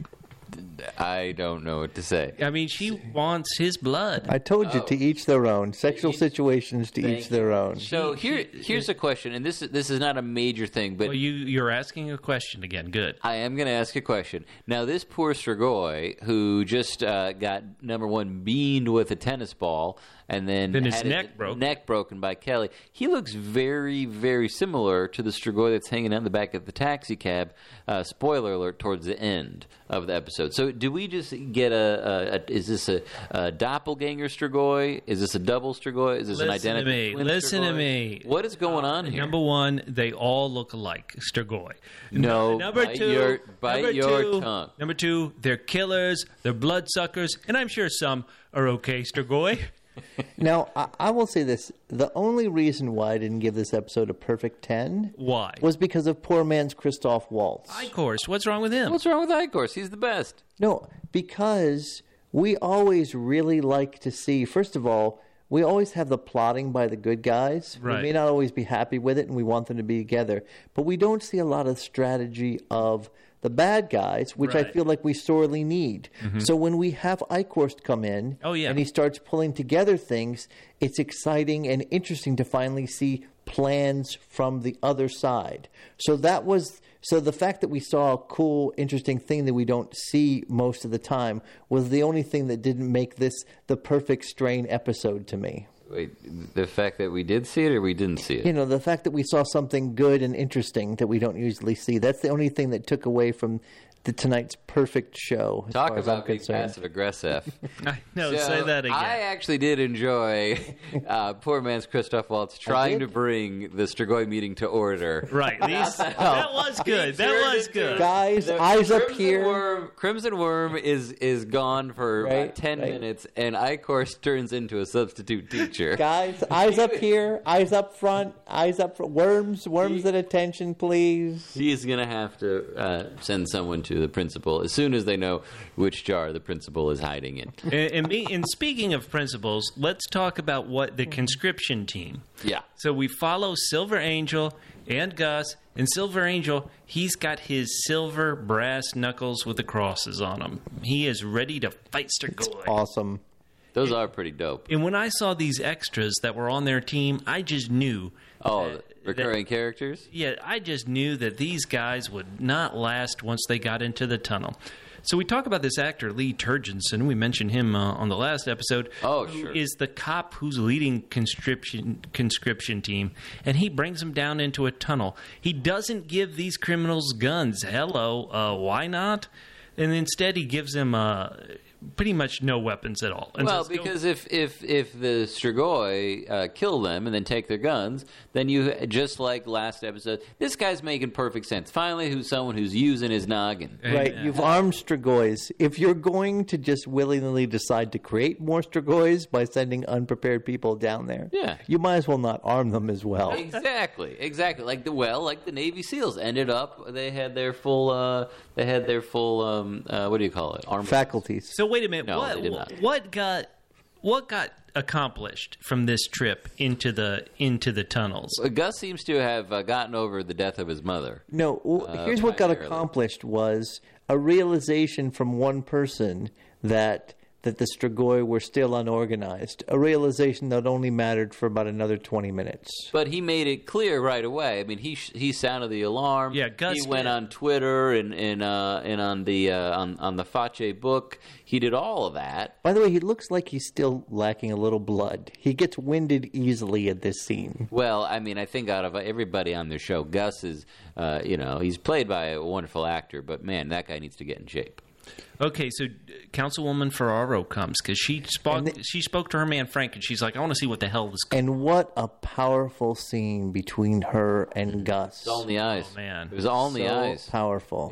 I don't know what to say. I mean, she wants his blood. I told you to each their own. Sexual each- situations to Thank each their own. So here here's a question, and this is this is not a major thing, but Well, you, you're asking a question again. Good. I am going to ask a question. Now, this poor Strigoi, who just uh, got, number one, beaned with a tennis ball, and then, Then his had neck broke. neck broken by Kelly, he looks very, very similar to the Strigoi that's hanging out in the back of the taxi cab, uh, spoiler alert, towards the end of the episode. So do we just get a, a, a is this a, a doppelganger Strigoi? Is this a double Strigoi? Is this an Listen to identical me. twin Listen to Strigoi? me. What is going on here? Number one, they all look alike. Strigoi. No, Number bite two, your- bite number your two, tongue. Number two, they're killers. They're bloodsuckers, and I'm sure some are okay. Strigoi. Now, I, I will say this. The only reason why I didn't give this episode a perfect ten Why? was because of poor man's Christoph Waltz. Of course. What's wrong with him? What's wrong with Icorse? He's the best. No, because we always really like to see, first of all, we always have the plotting by the good guys. Right. We may not always be happy with it, and we want them to be together. But we don't see a lot of strategy of the bad guys, which I Right. feel like we sorely need. So when we have Eichhorst come in, Oh, yeah. and he starts pulling together things, it's exciting and interesting to finally see plans from the other side. So that was so the fact that we saw a cool, interesting thing that we don't see most of the time was the only thing that didn't make this the perfect strain episode to me. Wait, the fact that we did see it or we didn't see it? You know, the fact that we saw something good and interesting that we don't usually see. That's the only thing that took away from the tonight's perfect show. As Talk far as I'm about being concerned. passive aggressive. I know. So, Say that again. I actually did enjoy uh, poor man's Christoph Waltz trying did? to bring the Strigoi meeting to order. right. These, that was good. That turned was into- good. Guys, The eyes up Crimson here. Worm, Crimson Worm is is gone for Right, about ten right. minutes, and Icorse turns into a substitute teacher. Guys, eyes up here, eyes up front, eyes up front. Worms, worms at attention, please. He's going to have to uh, send someone to the principal as soon as they know which jar the principal is hiding in. and, and, me, and speaking of principals, let's talk about what the conscription team. Yeah. So we follow Silver Angel and Gus. And Silver Angel, he's got his silver brass knuckles with the crosses on them. He is ready to fight Strigoi. Awesome. Those are pretty dope. And when I saw these extras that were on their team, I just knew. Oh, that- recurring characters? Yeah, I just knew that these guys would not last once they got into the tunnel. So we talk about this actor, Lee Turgensen. We mentioned him uh, on the last episode. Oh, who sure. is the cop who's leading conscription conscription team, and he brings them down into a tunnel. He doesn't give these criminals guns. Hello, uh, why not? And instead, he gives them uh, pretty much no weapons at all. And Well, says, "Go because if, if, if the Strigoi uh, kill them and then take their guns, then you, just like last episode, this guy's making perfect sense. Finally, who's someone who's using his noggin. Right, Yeah. you've armed Stragoys. If you're going to just willingly decide to create more Stragoys by sending unprepared people down there, Yeah. you might as well not arm them as well. Exactly, exactly. Like the well, like the Navy SEALs ended up. They had their full. Uh, they had their full. Um, uh, what do you call it? Armor. Faculties. So wait a minute. No, what, they did not. what got what got accomplished from this trip into the into the tunnels? Gus seems to have uh, gotten over the death of his mother. No, w here's what got primarily. accomplished was a realization from one person that that the Strigoi were still unorganized. A realization that only mattered for about another twenty minutes. But he made it clear right away. I mean, he sh- he sounded the alarm. Yeah, Gus He went did. on Twitter and and uh, and on the uh, on on the Fache book. He did all of that. By the way, he looks like he's still lacking a little blood. He gets winded easily at this scene. Well, I mean, I think out of everybody on the show, Gus is, uh, you know, he's played by a wonderful actor, but man, that guy needs to get in shape. Okay, so uh, Councilwoman Ferraro comes because she spoke. And the- she spoke to her man Frank, and she's like, "I want to see what the hell this." And what a powerful scene between her and Gus. It was all in the eyes. Oh, man. It was all in the So eyes. powerful. Yeah.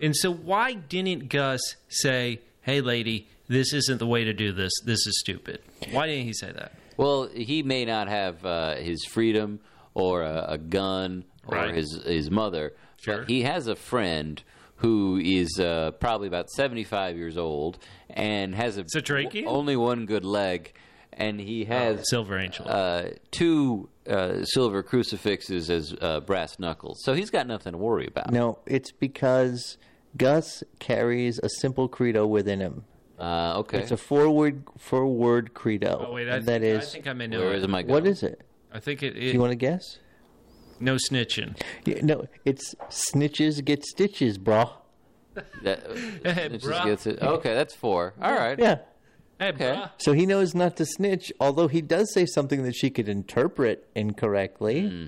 And so why didn't Gus say, hey, lady, this isn't the way to do this. This is stupid. Why didn't he say that? Well, he may not have uh, his freedom or a, a gun or Right. his his mother, Sure. but he has a friend who is uh, probably about seventy-five years old and has a, Satrakian? only one good leg, and he has Silver Angel. uh, two uh, silver crucifixes as uh, brass knuckles. So he's got nothing to worry about. No, it's because Gus carries a simple credo within him. Uh, okay. It's a four-word four-word credo. oh, wait. I and that think, is, I think I may know Where it. is my what is it? I think it, Do it you want to guess? no snitching. Yeah, no, it's snitches get stitches, brah. That, Hey, it just bruh. gets it. Okay, that's four. All right. Yeah. Hey, Okay. bruh. So he knows not to snitch, although he does say something that she could interpret incorrectly. Hmm.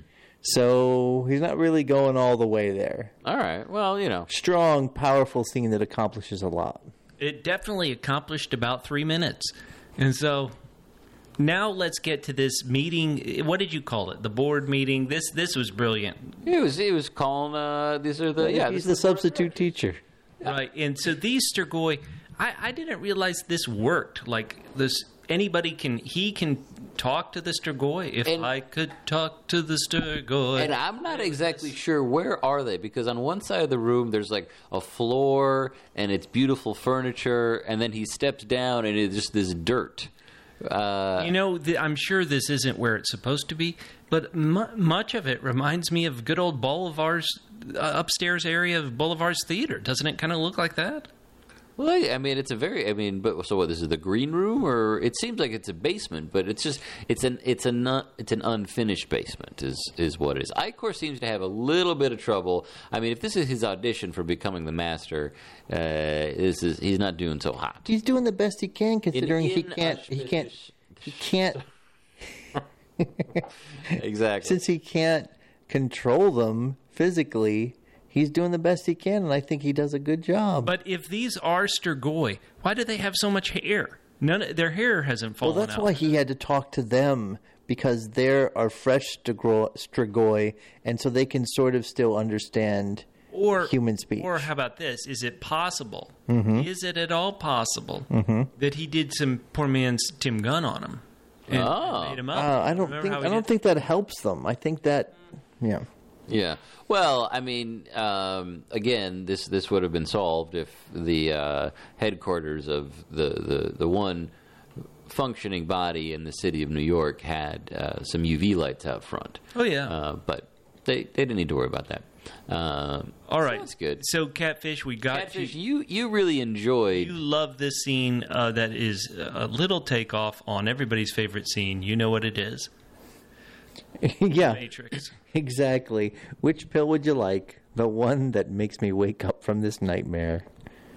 So he's not really going all the way there. All right. Well, you know. Strong, powerful scene that accomplishes a lot. It definitely accomplished about three minutes. And so now let's get to this meeting. What did you call it? The board meeting. This this was brilliant. He was he was calling. Uh, these are the yeah. he's this- the substitute teacher. Right. And so these Sturgoy, I, I didn't realize this worked. Like this, anybody can, he can talk to the Sturgoy. If And- I could talk to the Sturgoy. And I'm not exactly sure where are they, because on one side of the room there's like a floor and it's beautiful furniture, and then he steps down and it's just this dirt. Uh, You know, th- I'm sure this isn't where it's supposed to be, but mu- much of it reminds me of good old Bolivar's uh, upstairs area of Bolivar's Theater. Doesn't it kind of look like that? well, I mean, it's a very. I mean, but so what? This is the green room, or it seems like it's a basement, but it's just it's an it's a not it's an unfinished basement is is what it is. Icor seems to have a little bit of trouble. I mean, if this is his audition for becoming the master, uh, this is he's not doing so hot. He's doing the best he can, considering he in can't. He can't. He can't. Exactly. Since he can't control them physically, he's doing the best he can, and I think he does a good job. But if these are Sturgoy, why do they have so much hair? None of, their hair hasn't Well, fallen that's out. why he had to talk to them, because there are fresh Strigoi, Strigoi, and so they can sort of still understand or human speech. Or how about this? Is it possible? Mm-hmm. Is it at all possible that he did some poor man's Tim Gunn on him and Oh. made him up? Uh, I don't Remember think how I he don't did- think that helps them. I think that, yeah. Yeah. Well, I mean, um, again, this this would have been solved if the uh, headquarters of the, the, the one functioning body in the city of New York had uh, some U V lights out front. Oh, yeah. Uh, but they, they didn't need to worry about that. Um, All right, That's good. So, Catfish, we got Catfish, to. you, you really enjoyed... You love this scene uh, that is a little takeoff on everybody's favorite scene. You know what it is? yeah, Matrix. exactly. Which pill would you like? The one that makes me wake up from this nightmare.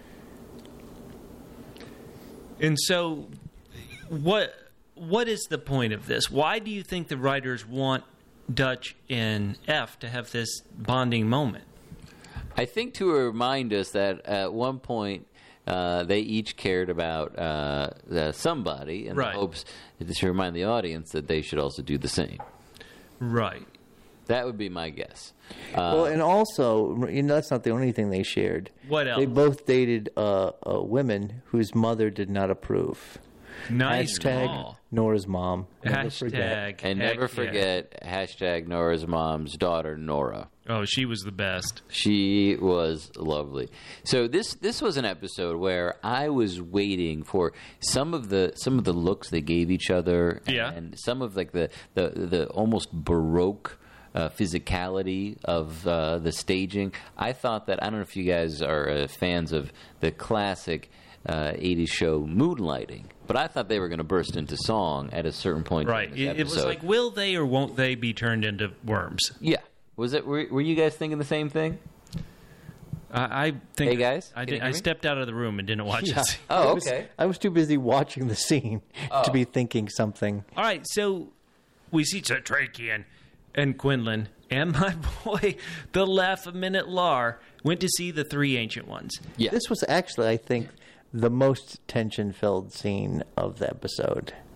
And so, what what is the point of this? Why do you think the writers want Dutch and F to have this bonding moment? I think to remind us that at one point uh, they each cared about uh, uh, somebody, in Right. the hopes to remind the audience that they should also do the same. Right. That would be my guess. Well, and also, you know, that's not the only thing they shared. What They else? both dated uh, uh, women whose mother did not approve. Nice Hashtag call. Nora's mom. Never forget. Hashtag. And heck never yeah. forget hashtag Nora's mom's daughter, Nora. Oh, she was the best. She was lovely. So this this was an episode where I was waiting for some of the some of the looks they gave each other, Yeah. and some of like the the, the almost baroque uh, physicality of uh, the staging. I thought that I don't know if you guys are uh, fans of the classic uh, eighties show Moonlighting, but I thought they were going to burst into song at a certain point. Right. in this It, it was episode. like, will they or won't they be turned into worms? yeah. Was it? Were, were you guys thinking the same thing? I, I think. Hey, guys, I, can did, you hear I me? stepped out of the room and didn't watch Yeah. it. Oh, I was- okay. I was too busy watching the scene to be thinking something. All right, so we see Satrakian and Quinlan and my boy, the laugh a minute Lar, went to see the three ancient ones. Yeah. This was actually, I think, the most tension-filled scene of the episode.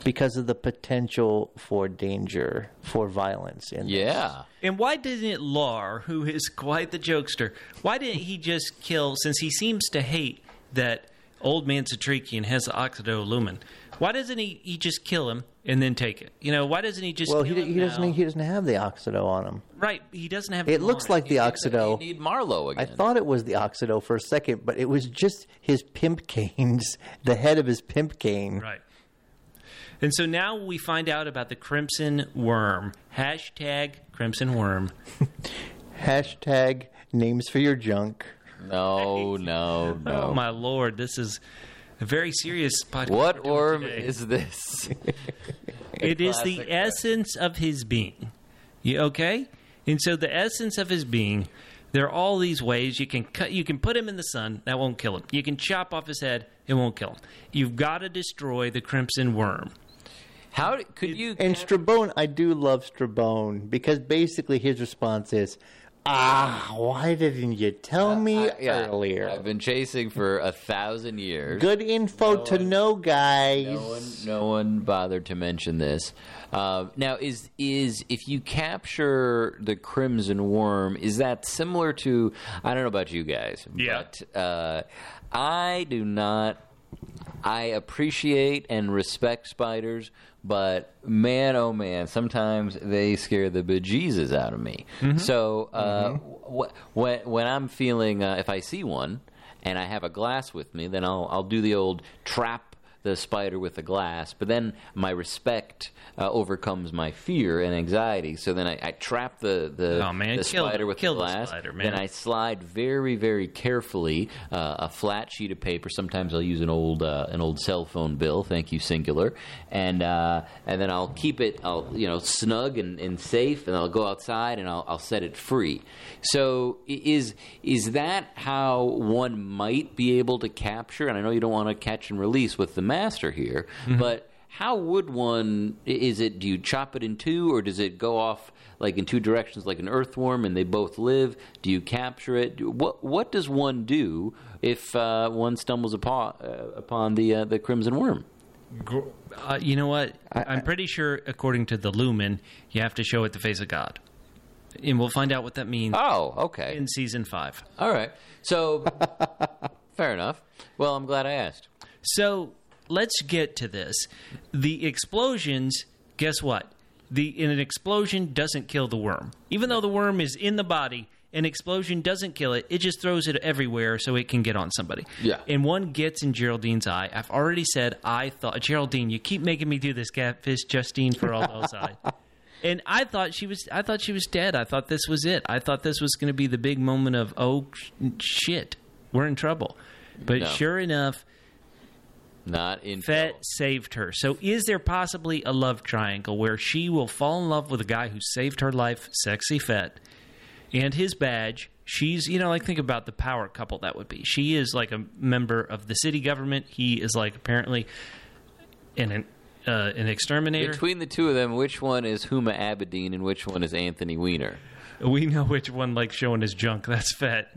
because of the potential for danger, for violence. In this. Yeah. And why didn't Lar, who is quite the jokester, why didn't he just kill, since he seems to hate that old man Satrikian has the oxidolumin, why doesn't he, he just kill him and then take it? You know, why doesn't he just Well, kill he, him he doesn't. now? He doesn't have the Oxido on him. Right, he doesn't have It the looks line. like the Oxido. You need Marlowe I again. thought it was the Oxido for a second, but it was just his pimp canes, the head of his pimp cane. Right. And so now we find out about the Crimson Worm. Hashtag Crimson Worm. Hashtag names for your junk. No, no, no. Oh, my Lord. This is a very serious podcast. What we're doing worm today. is this? It is the Classic essence of his being. You okay? And so the essence of his being, there are all these ways you can cut. You can put him in the sun. That won't kill him. You can chop off his head. It won't kill him. You've got to destroy the Crimson Worm. How d- could you? And Strabone, I do love Strabone because basically his response is, "Ah, why didn't you tell me I- yeah, earlier? I've been chasing for a thousand years. Good info to know, guys." No one, no one bothered to mention this. Uh, now, is is if you capture the Crimson Worm, is that similar to? I don't know about you guys, Yeah. but uh, I do not. I appreciate and respect spiders, but man, oh man, sometimes they scare the bejesus out of me. So uh, wh- when when I'm feeling, uh, if I see one and I have a glass with me, then I'll I'll do the old trap the spider with the glass, but then my respect uh, overcomes my fear and anxiety. So then I, I trap the the, Oh, man, the kill- spider with kill the the glass. spider, man. Then I slide very, very carefully uh, a flat sheet of paper. Sometimes I'll use an old uh, an old cell phone bill. Thank you, Singular. And uh, and then I'll keep it, I'll you know, snug and, and safe. And I'll go outside and I'll I'll set it free. So i- is is that how one might be able to capture? And I know you don't want to catch and release with the master here, but how would one? Is it? Do you chop it in two, or does it go off like in two directions, like an earthworm, and they both live? Do you capture it? Do- What What does one do if uh, one stumbles upon uh, upon the uh, the Crimson Worm? Uh, you know what? I- I'm pretty sure, according to the Lumen, you have to show it the face of God. And we'll find out what that means Oh, okay, in season five. all right. So fair enough. Well, I'm glad I asked. So let's get to this. The explosions, guess what? The in an explosion doesn't kill the worm. Even though the worm is in the body, an explosion doesn't kill it. It just throws it everywhere so it can get on somebody. Yeah. And one gets in Geraldine's eye. I've already said I thought, Geraldine, you keep making me do this, Catfish, Justine for all those eyes. And I thought she was I thought she was dead. I thought this was it. I thought this was going to be the big moment of, oh, shit, we're in trouble. But No. sure enough, Not in Fett saved her. So is there possibly a love triangle where she will fall in love with a guy who saved her life, Sexy Fett, and his badge? She's, you know, like think about the power couple that would be. She is like a member of the city government. He is like apparently an uh, an exterminator. Between the two of them, which one is Huma Abedin and which one is Anthony Weiner? We know which one likes showing his junk. That's Fett.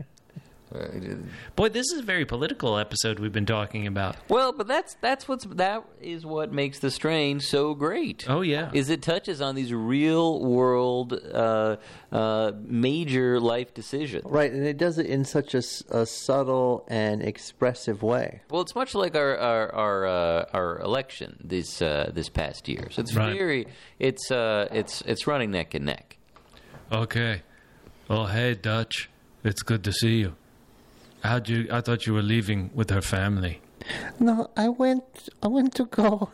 Boy, this is a very political episode we've been talking about. Well, but that's that's what's that is what makes the strain so great. Oh, yeah. is it touches on these real world uh, uh, major life decisions. Right, and it does it in such a, s- a subtle and expressive way. Well, it's much like our our our, uh, our election this uh, this past year. So it's Right. very it's uh, it's it's running neck and neck. Okay. Well, hey, Dutch. It's good to see you. How'd you? I thought you were leaving with her family. No, I went. I went to go,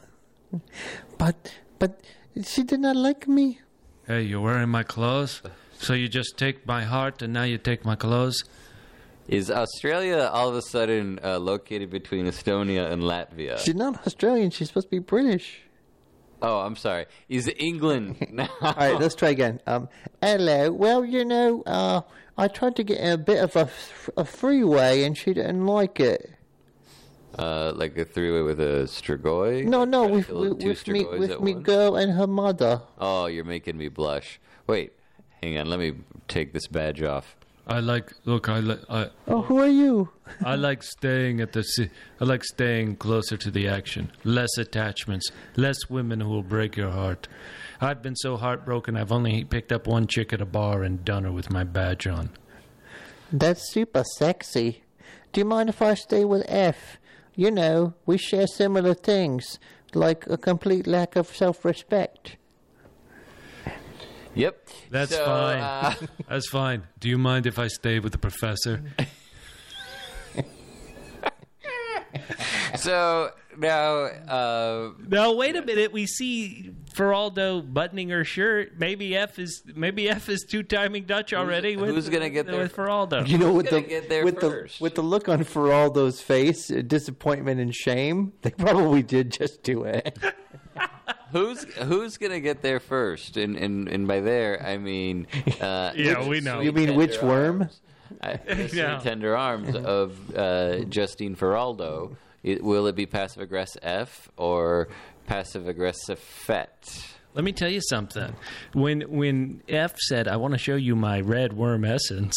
but but she did not like me. Hey, you're wearing my clothes? So you just take my heart and now you take my clothes? Is Australia all of a sudden uh, located between Estonia and Latvia? She's not Australian. She's supposed to be British. Oh, I'm sorry. Is England now? All right, let's try again. Um, hello. Well, you know, uh, I tried to get a bit of a, a freeway, and she didn't like it. Uh, like a three-way with a Strigoi? No, no, Try to with kill with, two with me Strigoi with at me once? girl and her mother. Oh, you're making me blush. Wait, hang on. Let me take this badge off. I like look. I like. I, Oh, who are you? I like staying at the. ci- I like staying closer to the action. Less attachments. Less women who will break your heart. I've been so heartbroken. I've only picked up one chick at a bar and done her with my badge on. That's super sexy. Do you mind if I stay with F? You know, we share similar things, like a complete lack of self-respect. Yep. That's So, fine. uh, That's fine. Do you mind if I stay with the professor? so now, uh, Now wait a minute. We see Feraldo buttoning her shirt. Maybe F is maybe F is two timing Dutch already. with, who's gonna get there with Feraldo? You know, with the gonna get there with first? the with the look on Feraldo's face, uh, disappointment and shame, they probably did just do it. who's who's gonna get there first? And and, and by there, I mean, uh, Yeah, we know. You mean tender which worm? arms. I, the sweet Yeah. tender arms of uh, Justine Feraldo. It, will it be passive aggressive F or passive aggressive Fet? Let me tell you something. When when F said, "I want to show you my red worm essence,"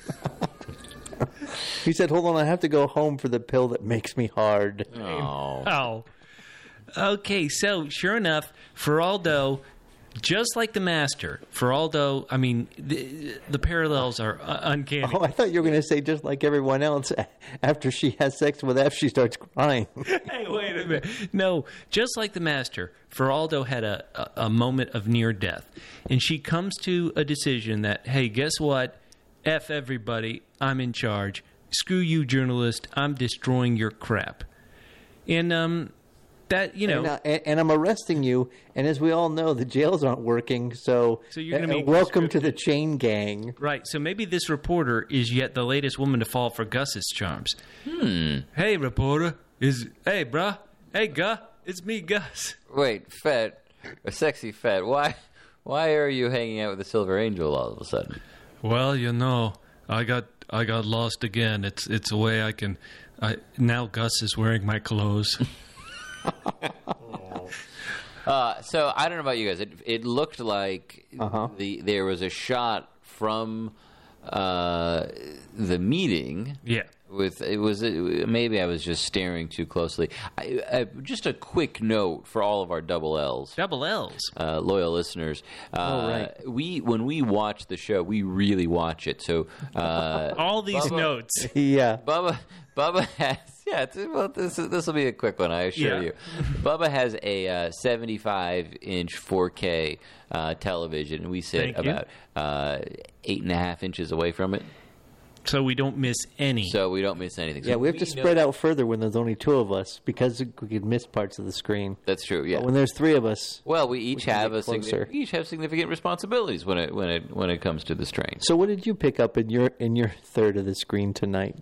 He said, "Hold on, I have to go home for the pill that makes me hard." Oh, oh, okay. So sure enough, Feraldo, just like the master, Feraldo. I mean, the, the parallels are uh, uncanny. Oh, I thought you were going to say just like everyone else. After she has sex with F, she starts crying. Hey, wait a minute. No, just like the master, Feraldo had a, a, a moment of near death. And she comes to a decision that, hey, guess what? F everybody. I'm in charge. Screw you, journalist. I'm destroying your crap. And, um, that, you know. And, uh, and, and I'm arresting you. And as we all know, the jails aren't working. So, So you're gonna uh, be welcome to the chain gang. Right, so maybe this reporter is yet the latest woman to fall for Gus's charms. Hmm. Hey, reporter. Is Hey, bruh. Hey, Gus. It's me, Gus. wait, Fet, a sexy Fet. Why, why are you hanging out with the Silver Angel all of a sudden? Well, you know, I got I got lost again. It's it's a way I can. I now Gus is wearing my clothes. Uh, so I don't know about you guys. It it looked like Uh-huh. the there was a shot from uh, the meeting. Yeah. With it was it, maybe I was just staring too closely. I, I, just a quick note for all of our double L's. Double L's. Uh, loyal listeners, uh, Oh, right. we when we watch the show, we really watch it. So uh, All these Bubba- notes. Yeah. Bubba, Bubba has yeah. It's, well, this this will be a quick one, I assure Yeah. you. Bubba has a uh, seventy-five inch four K uh, television, and we sit Thank you. about uh, eight and a half inches away from it, So we don't miss any. so we don't miss anything. So Yeah, we have to know- spread out further when there's only two of us because we could miss parts of the screen. That's true. Yeah. But when there's three of us, Well, we each can have get a signi- closer. we each have significant responsibilities when it when it when it comes to the strain. so what did you pick up in your in your third of the screen tonight?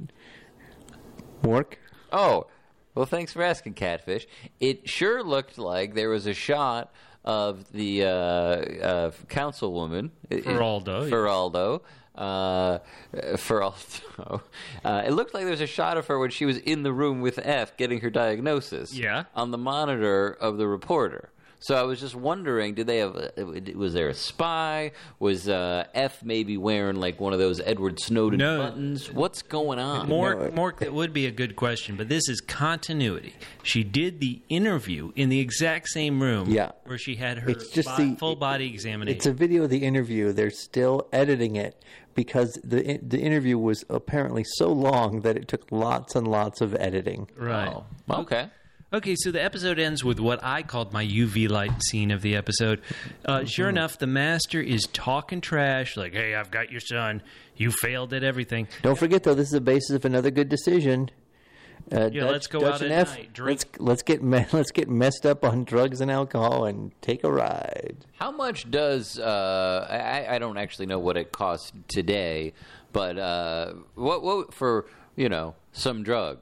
Mork? Oh, well, thanks for asking, Catfish. It sure looked like there was a shot of the uh, uh, councilwoman, Feraldo, yeah. Feraldo. Uh, Feraldo. Uh, it looked like there was a shot of her when she was in the room with F getting her diagnosis. Yeah. On the monitor of the reporter. So I was just wondering, did they have? A, was there a spy? Was uh, F maybe wearing like one of those Edward Snowden No. buttons? What's going on? Mork, Mork, that would be a good question, but this is continuity. She did the interview in the exact same room Yeah. where she had her It's just bo- the- full body examination. It's a video of the interview. They're still editing it because the the interview was apparently so long that it took lots and lots of editing. right. Oh, okay. Okay, so the episode ends with what I called my U V light scene of the episode. Uh, sure enough, the master is talking trash, like, hey, I've got your son. You failed at everything. Don't forget, though, this is the basis of another good decision. Uh, Yeah, Dutch- let's go Dutch out and at F, night, drink. Let's let's get me- let's get messed up on drugs and alcohol and take a ride. How much does uh, I, I don't actually know what it costs today, but uh, what what for you know some drugs?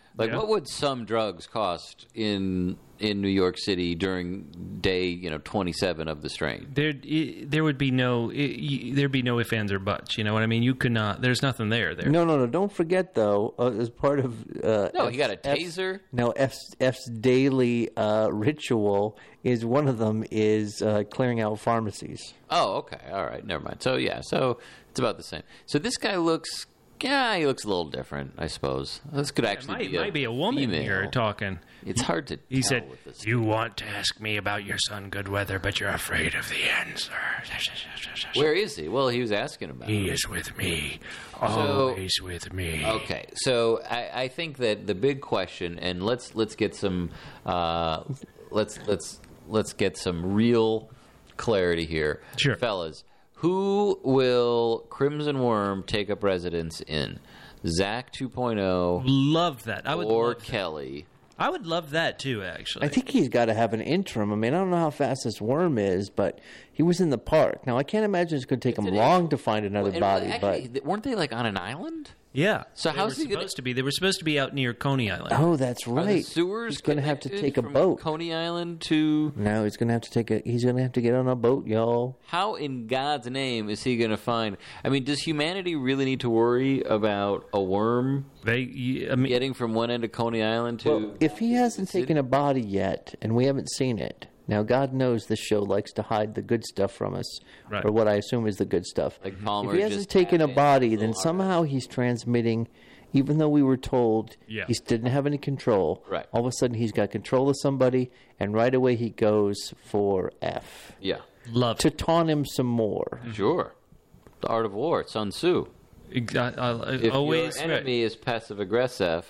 Like, Yeah. what would some drugs cost in in New York City during day, you know, twenty-seven of the strain? There, i there would be no, i y there'd be no ifs, ands, or buts. You know what I mean? You could not. There's nothing there. There. No, no, no. Don't forget, though, uh, as part of uh, No, F's, he got a F's- taser. no, F's, F's daily uh, ritual is one of them is uh, clearing out pharmacies. Oh, okay. All right. Never mind. So, yeah. So, it's about the same. So, this guy looks, yeah, he looks a little different, I suppose. This could It actually might, be, a might be a woman female. here talking. It's hard to He tell said, with this. "You want to ask me about your son Goodweather, but you're afraid of the answer." Where is he? Well, he was asking about He it. is with me, always with me. Okay, so I, I think that the big question, and let's let's get some uh, let's let's let's get some real clarity here, Sure. fellas. Who will Crimson Worm take up residence in? Zach two point oh Love that. I would or love that. Kelly? I would love that too. Actually, I think he's got to have an interim. I mean, I don't know how fast this worm is, but he was in the park. Now, I can't imagine it's going to take him an long to find another And body, actually, but... th- weren't they like on an island? Yeah. So they how's were he gonna- supposed to be? They were supposed to be out near Coney Island. Oh, that's Are the right. sewers He's going to have to connected take a from boat. Coney Island to. No, he's going to have to take a. He's going to have to get on a boat, y'all. How in God's name is he going to find? I mean, does humanity really need to worry about a worm They, I mean, getting from one end of Coney Island to? Well, if he hasn't taken a body yet, and we haven't seen it, now God knows this show likes to hide the good stuff from us, Right. or what I assume is the good stuff. Like Palmer if he just hasn't taken a tapped in body, a then little somehow he's transmitting. Even though we were told Yeah. he didn't have any control, Right. all of a sudden he's got control of somebody, and right away he goes for F yeah, love to taunt him some more. sure. The Art of War, Sun Tzu. it. I, I, If always. your enemy is passive aggressive,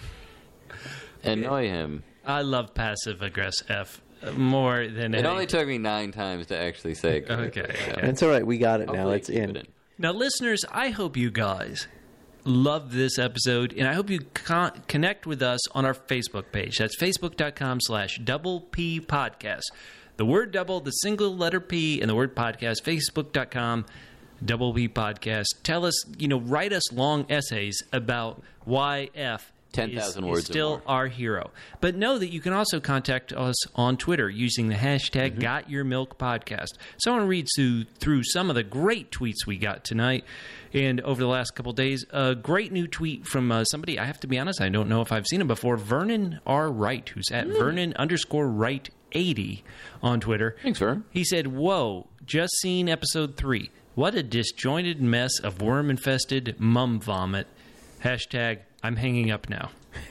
annoy him. I love passive aggressive F more than It any- only took me nine times to actually say it. correctly, Okay, so okay. That's all right. We got it now. hopefully It's keep in. it Now, listeners, I hope you guys love this episode, and I hope you con- connect with us on our Facebook page. That's facebook.com slash double P podcast. The word double, the single letter P, and the word podcast, facebook.com double P podcast. Tell us, you know, write us long essays about why F ten is, thousand is words or still more. our hero. But know that you can also contact us on Twitter using the hashtag Got Your Milk Podcast. So I want to read through, through some of the great tweets we got tonight and over the last couple days. A great new tweet from uh, somebody, I have to be honest, I don't know if I've seen him before, Vernon R. Wright, who's at Vernon underscore Wright eighty on Twitter. Thanks, Vern. He said, "Whoa, just seen episode three. What a disjointed mess of worm-infested mum vomit. Hashtag, I'm hanging up now."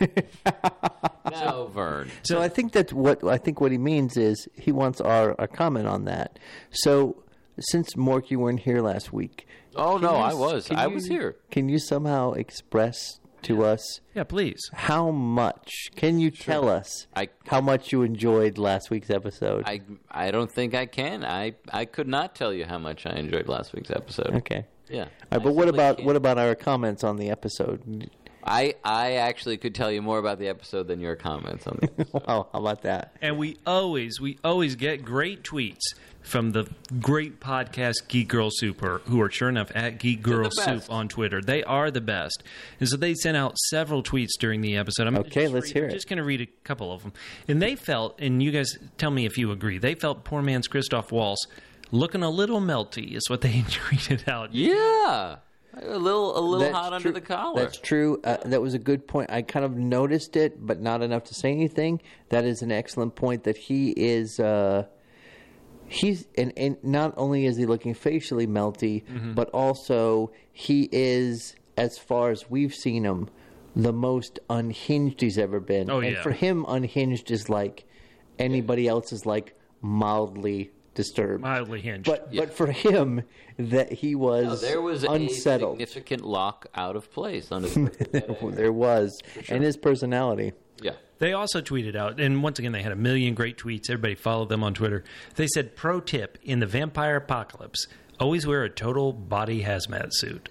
No, Vern. So I think that's what I think what he means is he wants our, our comment on that. So since Mork, you weren't here last week. Oh can no, you I s- was. can I you- was here. Can you somehow express to us Yeah, please. how much? Can you tell us I- how much you enjoyed last week's episode? I I don't think I can. I I could not tell you how much I enjoyed last week's episode. okay. Yeah. All right, I but what simply about can't. what about our comments on the episode? I I actually could tell you more about the episode than your comments on the episode. Wow, how about that? And we always, we always get great tweets from the great podcast Geek Girl Soup, or, who are sure enough at Geek Girl the Soup best. on Twitter. They are the best. And so they sent out several tweets during the episode. I'm Okay, just let's read- hear I'm it. just going to read a couple of them. And they felt, and you guys tell me if you agree, they felt poor man's Christoph Waltz looking a little melty is what they tweeted out. Yeah. A little a little That's hot true. under the collar. That's true. Uh, that was a good point. I kind of noticed it, but not enough to say anything. That is an excellent point. That he is. Uh, he's and, and not only is he looking facially melty, Mm-hmm. but also he is, as far as we've seen him, the most unhinged he's ever been. Oh, and yeah. for him, unhinged is like anybody else is like mildly disturbed. Mildly hinged. But but for him, that he was, No, there was unsettled. a significant lock out of place on his There was, and his personality. Yeah. They also tweeted out, and once again, they had a million great tweets. Everybody followed them on Twitter. They said, "Pro tip: in the vampire apocalypse, always wear a total body hazmat suit."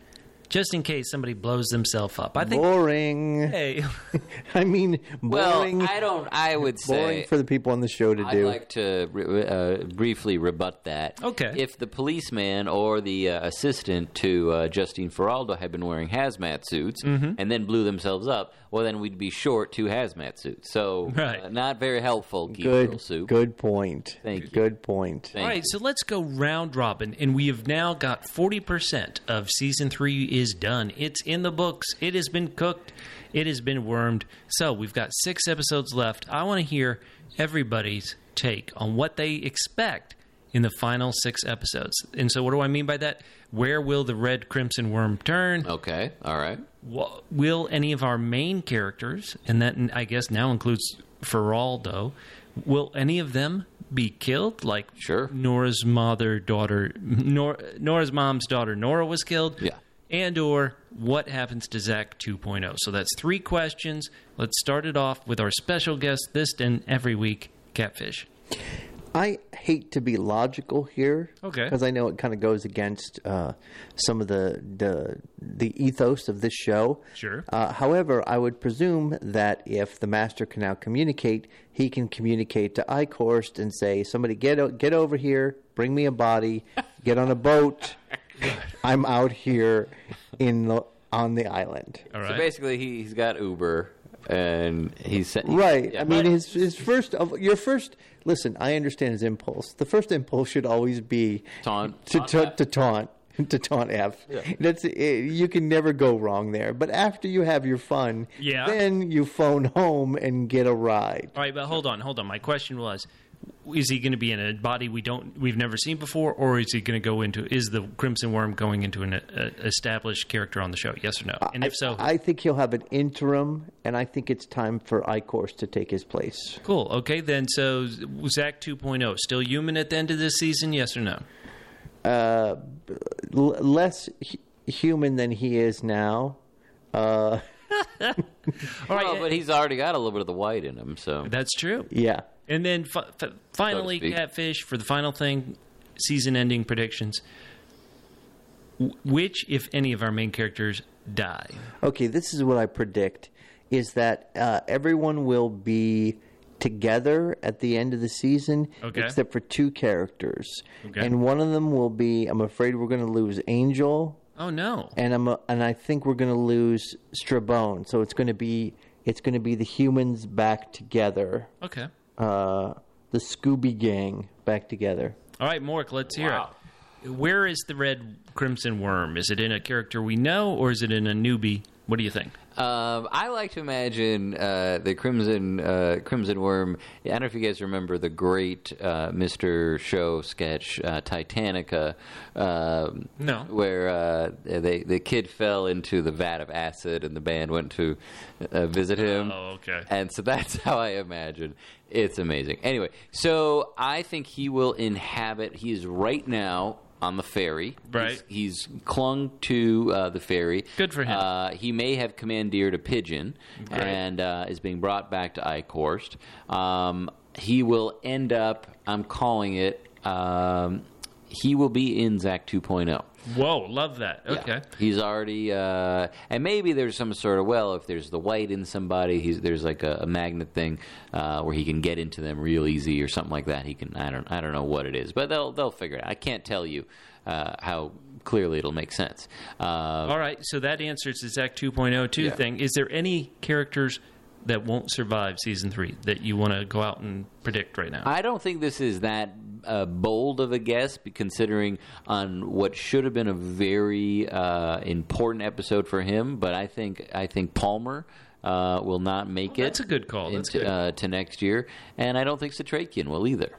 just in case somebody blows themselves up. I think. Boring. Hey, I mean, boring. Well, I don't. I would boring say for the people on the show to I'd do. like to re- uh, briefly rebut that. Okay. If the policeman or the uh, assistant to uh, Justine Feraldo had been wearing hazmat suits Mm-hmm. and then blew themselves up, well, then we'd be short two hazmat suits. So, Right. uh, not very helpful, Gabriel Good, Soup. good point. Thank you. Good point. Thank all right, so let's go round robin, and we have now got forty percent of season three is done. It's in the books. It has been cooked. It has been wormed. So we've got six episodes left. I want to hear everybody's take on what they expect in the final six episodes. And so what do I mean by that? Where will the red crimson worm turn? Okay. All right. Wha- Will any of our main characters, and that I guess now includes Feraldo, will any of them be killed? Like Sure. Nora's mother, daughter, Nor- Nora's mom's daughter, Nora was killed. Yeah. And or what happens to Zach two point oh? So that's three questions. Let's start it off with our special guest this and every week, Catfish. I hate to be logical here, Okay. because I know it kind of goes against uh, some of the, the the ethos of this show. Sure. Uh, however, I would presume that if the master can now communicate, he can communicate to Eichhorst and say, "Somebody get o- get over here, bring me a body, get on a boat. I'm out here in the on the island." All So right. basically, he, he's got Uber, and he's sent, Right. Yeah. I mean, his his first of your first. Listen, I understand his impulse. The first impulse should always be Taunt. to, Taunt to, F. to taunt to taunt F. That's it, you can never go wrong there. But after you have your fun, Yeah. then you phone home and get a ride. All right, but hold on, hold on. My question was, is he going to be in a body we don't we've never seen before, or is he going to go into is the Crimson Worm going into an uh, established character on the show? Yes or no? And if so, I think he'll have an interim, and I think it's time for Eichhorst to take his place. cool. Okay, then so Zach two point oh still human at the end of this season? Yes or no? Uh, l- less hu- human than he is now. Uh, All right, Well, but he's already got a little bit of the white in him, so that's true. yeah. And then fi- fi- finally, speak. Catfish, for the final thing, season-ending predictions. W- Which, if any, of our main characters die? Okay, this is what I predict: is that uh, everyone will be together at the end of the season, Okay. except for two characters, Okay. and one of them will be. I'm afraid we're going to lose Angel, Oh, no. and I'm a, and I think we're going to lose Strabone. So it's going to be it's going to be the humans back together, Okay. uh, the Scooby Gang back together. All right, Mork, let's hear Wow. it. Where is the red crimson worm? Is it in a character we know, or is it in a newbie? What do you think? Um, I like to imagine uh, the Crimson uh, Crimson Worm. I don't know if you guys remember the great uh, Mister Show sketch uh, Titanica, um, No. where uh, they the kid fell into the vat of acid and the band went to uh, visit him. Oh, okay. And so that's how I imagine. It's amazing. Anyway, so I think he will inhabit. He is right now on the ferry. Right. He's, he's clung to uh, the ferry. Good for him. Uh, he may have commandeered a pigeon Great. and uh, is being brought back to Eichhorst. Um, he will end up, I'm calling it, um, he will be in Zach two point oh. Whoa, love that. Yeah. Okay. He's already, uh, and maybe there's some sort of, well, if there's the white in somebody, he's, there's like a, a magnet thing uh, where he can get into them real easy or something like that. He can, I don't, I don't know what it is, but they'll, they'll figure it out. I can't tell you uh, how clearly it'll make sense. Uh, All right, so that answers the Zach two point oh two Yeah. thing. Is there any characters that won't survive season three that you want to go out and predict right now? I don't think this is that uh, bold of a guess, be- considering on what should have been a very uh, important episode for him. But I think I think Palmer uh, will not make it. That's a good call. That's into, good. Uh, to next year, and I don't think Satrakian will either.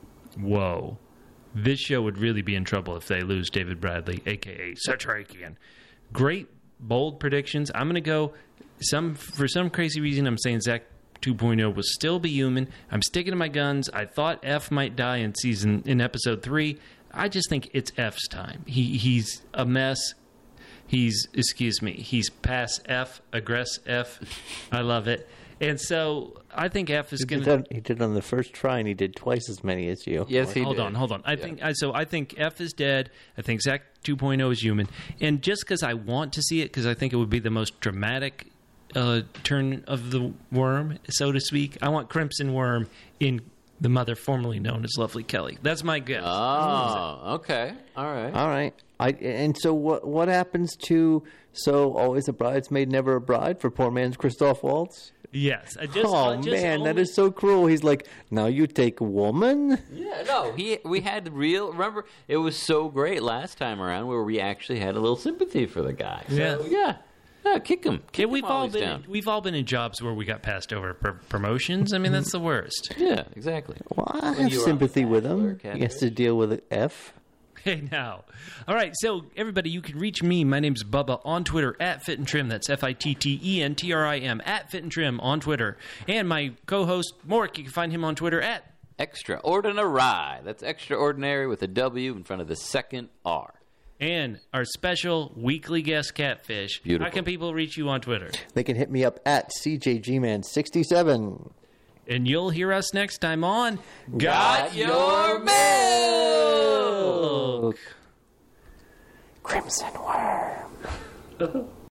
Whoa. This show would really be in trouble if they lose David Bradley, a k a. Satrakian. Great, bold predictions. I'm going to go, some for some crazy reason, I'm saying Zach two point oh will still be human. I'm sticking to my guns. I thought F might die in season in episode three. I just think it's F's time. He He's a mess. He's, excuse me, he's past F, aggress F. I love it. And so I think F is He going did, to. on, he did on the first try, and he did twice as many as you. Yes, he Hold did. on, hold on. I Yeah. think I, so. I think F is dead. I think Zach two point oh is human. And just because I want to see it, because I think it would be the most dramatic uh, turn of the worm, so to speak, I want Crimson Worm in the mother formerly known as Lovely Kelly. That's my guess. Oh, okay. All right. All right. I and so what? What happens to so always a bridesmaid, never a bride for poor man's Christoph Waltz? Yes. I just, Oh I just man, only- that is so cruel. He's like, now you take a woman. Yeah, no, he we had real. Remember, it was so great last time around where we actually had a little sympathy for the guy. So, Yeah. yeah, yeah, kick him. Kick Yeah, him we've while all he's been down. we've all been in jobs where we got passed over for promotions. I mean, that's the worst. Yeah, exactly. Well, I When have you were on sympathy The with him. Bachelor, He has to deal with an F. Hey, now. All right, so everybody, you can reach me. My name's Bubba on Twitter, at Fit and Trim. That's F I T T E N T R I M, at Fit and Trim on Twitter. And my co-host, Mork, you can find him on Twitter at... Extraordinary. That's extraordinary with a W in front of the second R. And our special weekly guest, Catfish. Beautiful. How can people reach you on Twitter? They can hit me up at C J G Man sixty-seven. And you'll hear us next time on... Got your milk! Crimson Worm.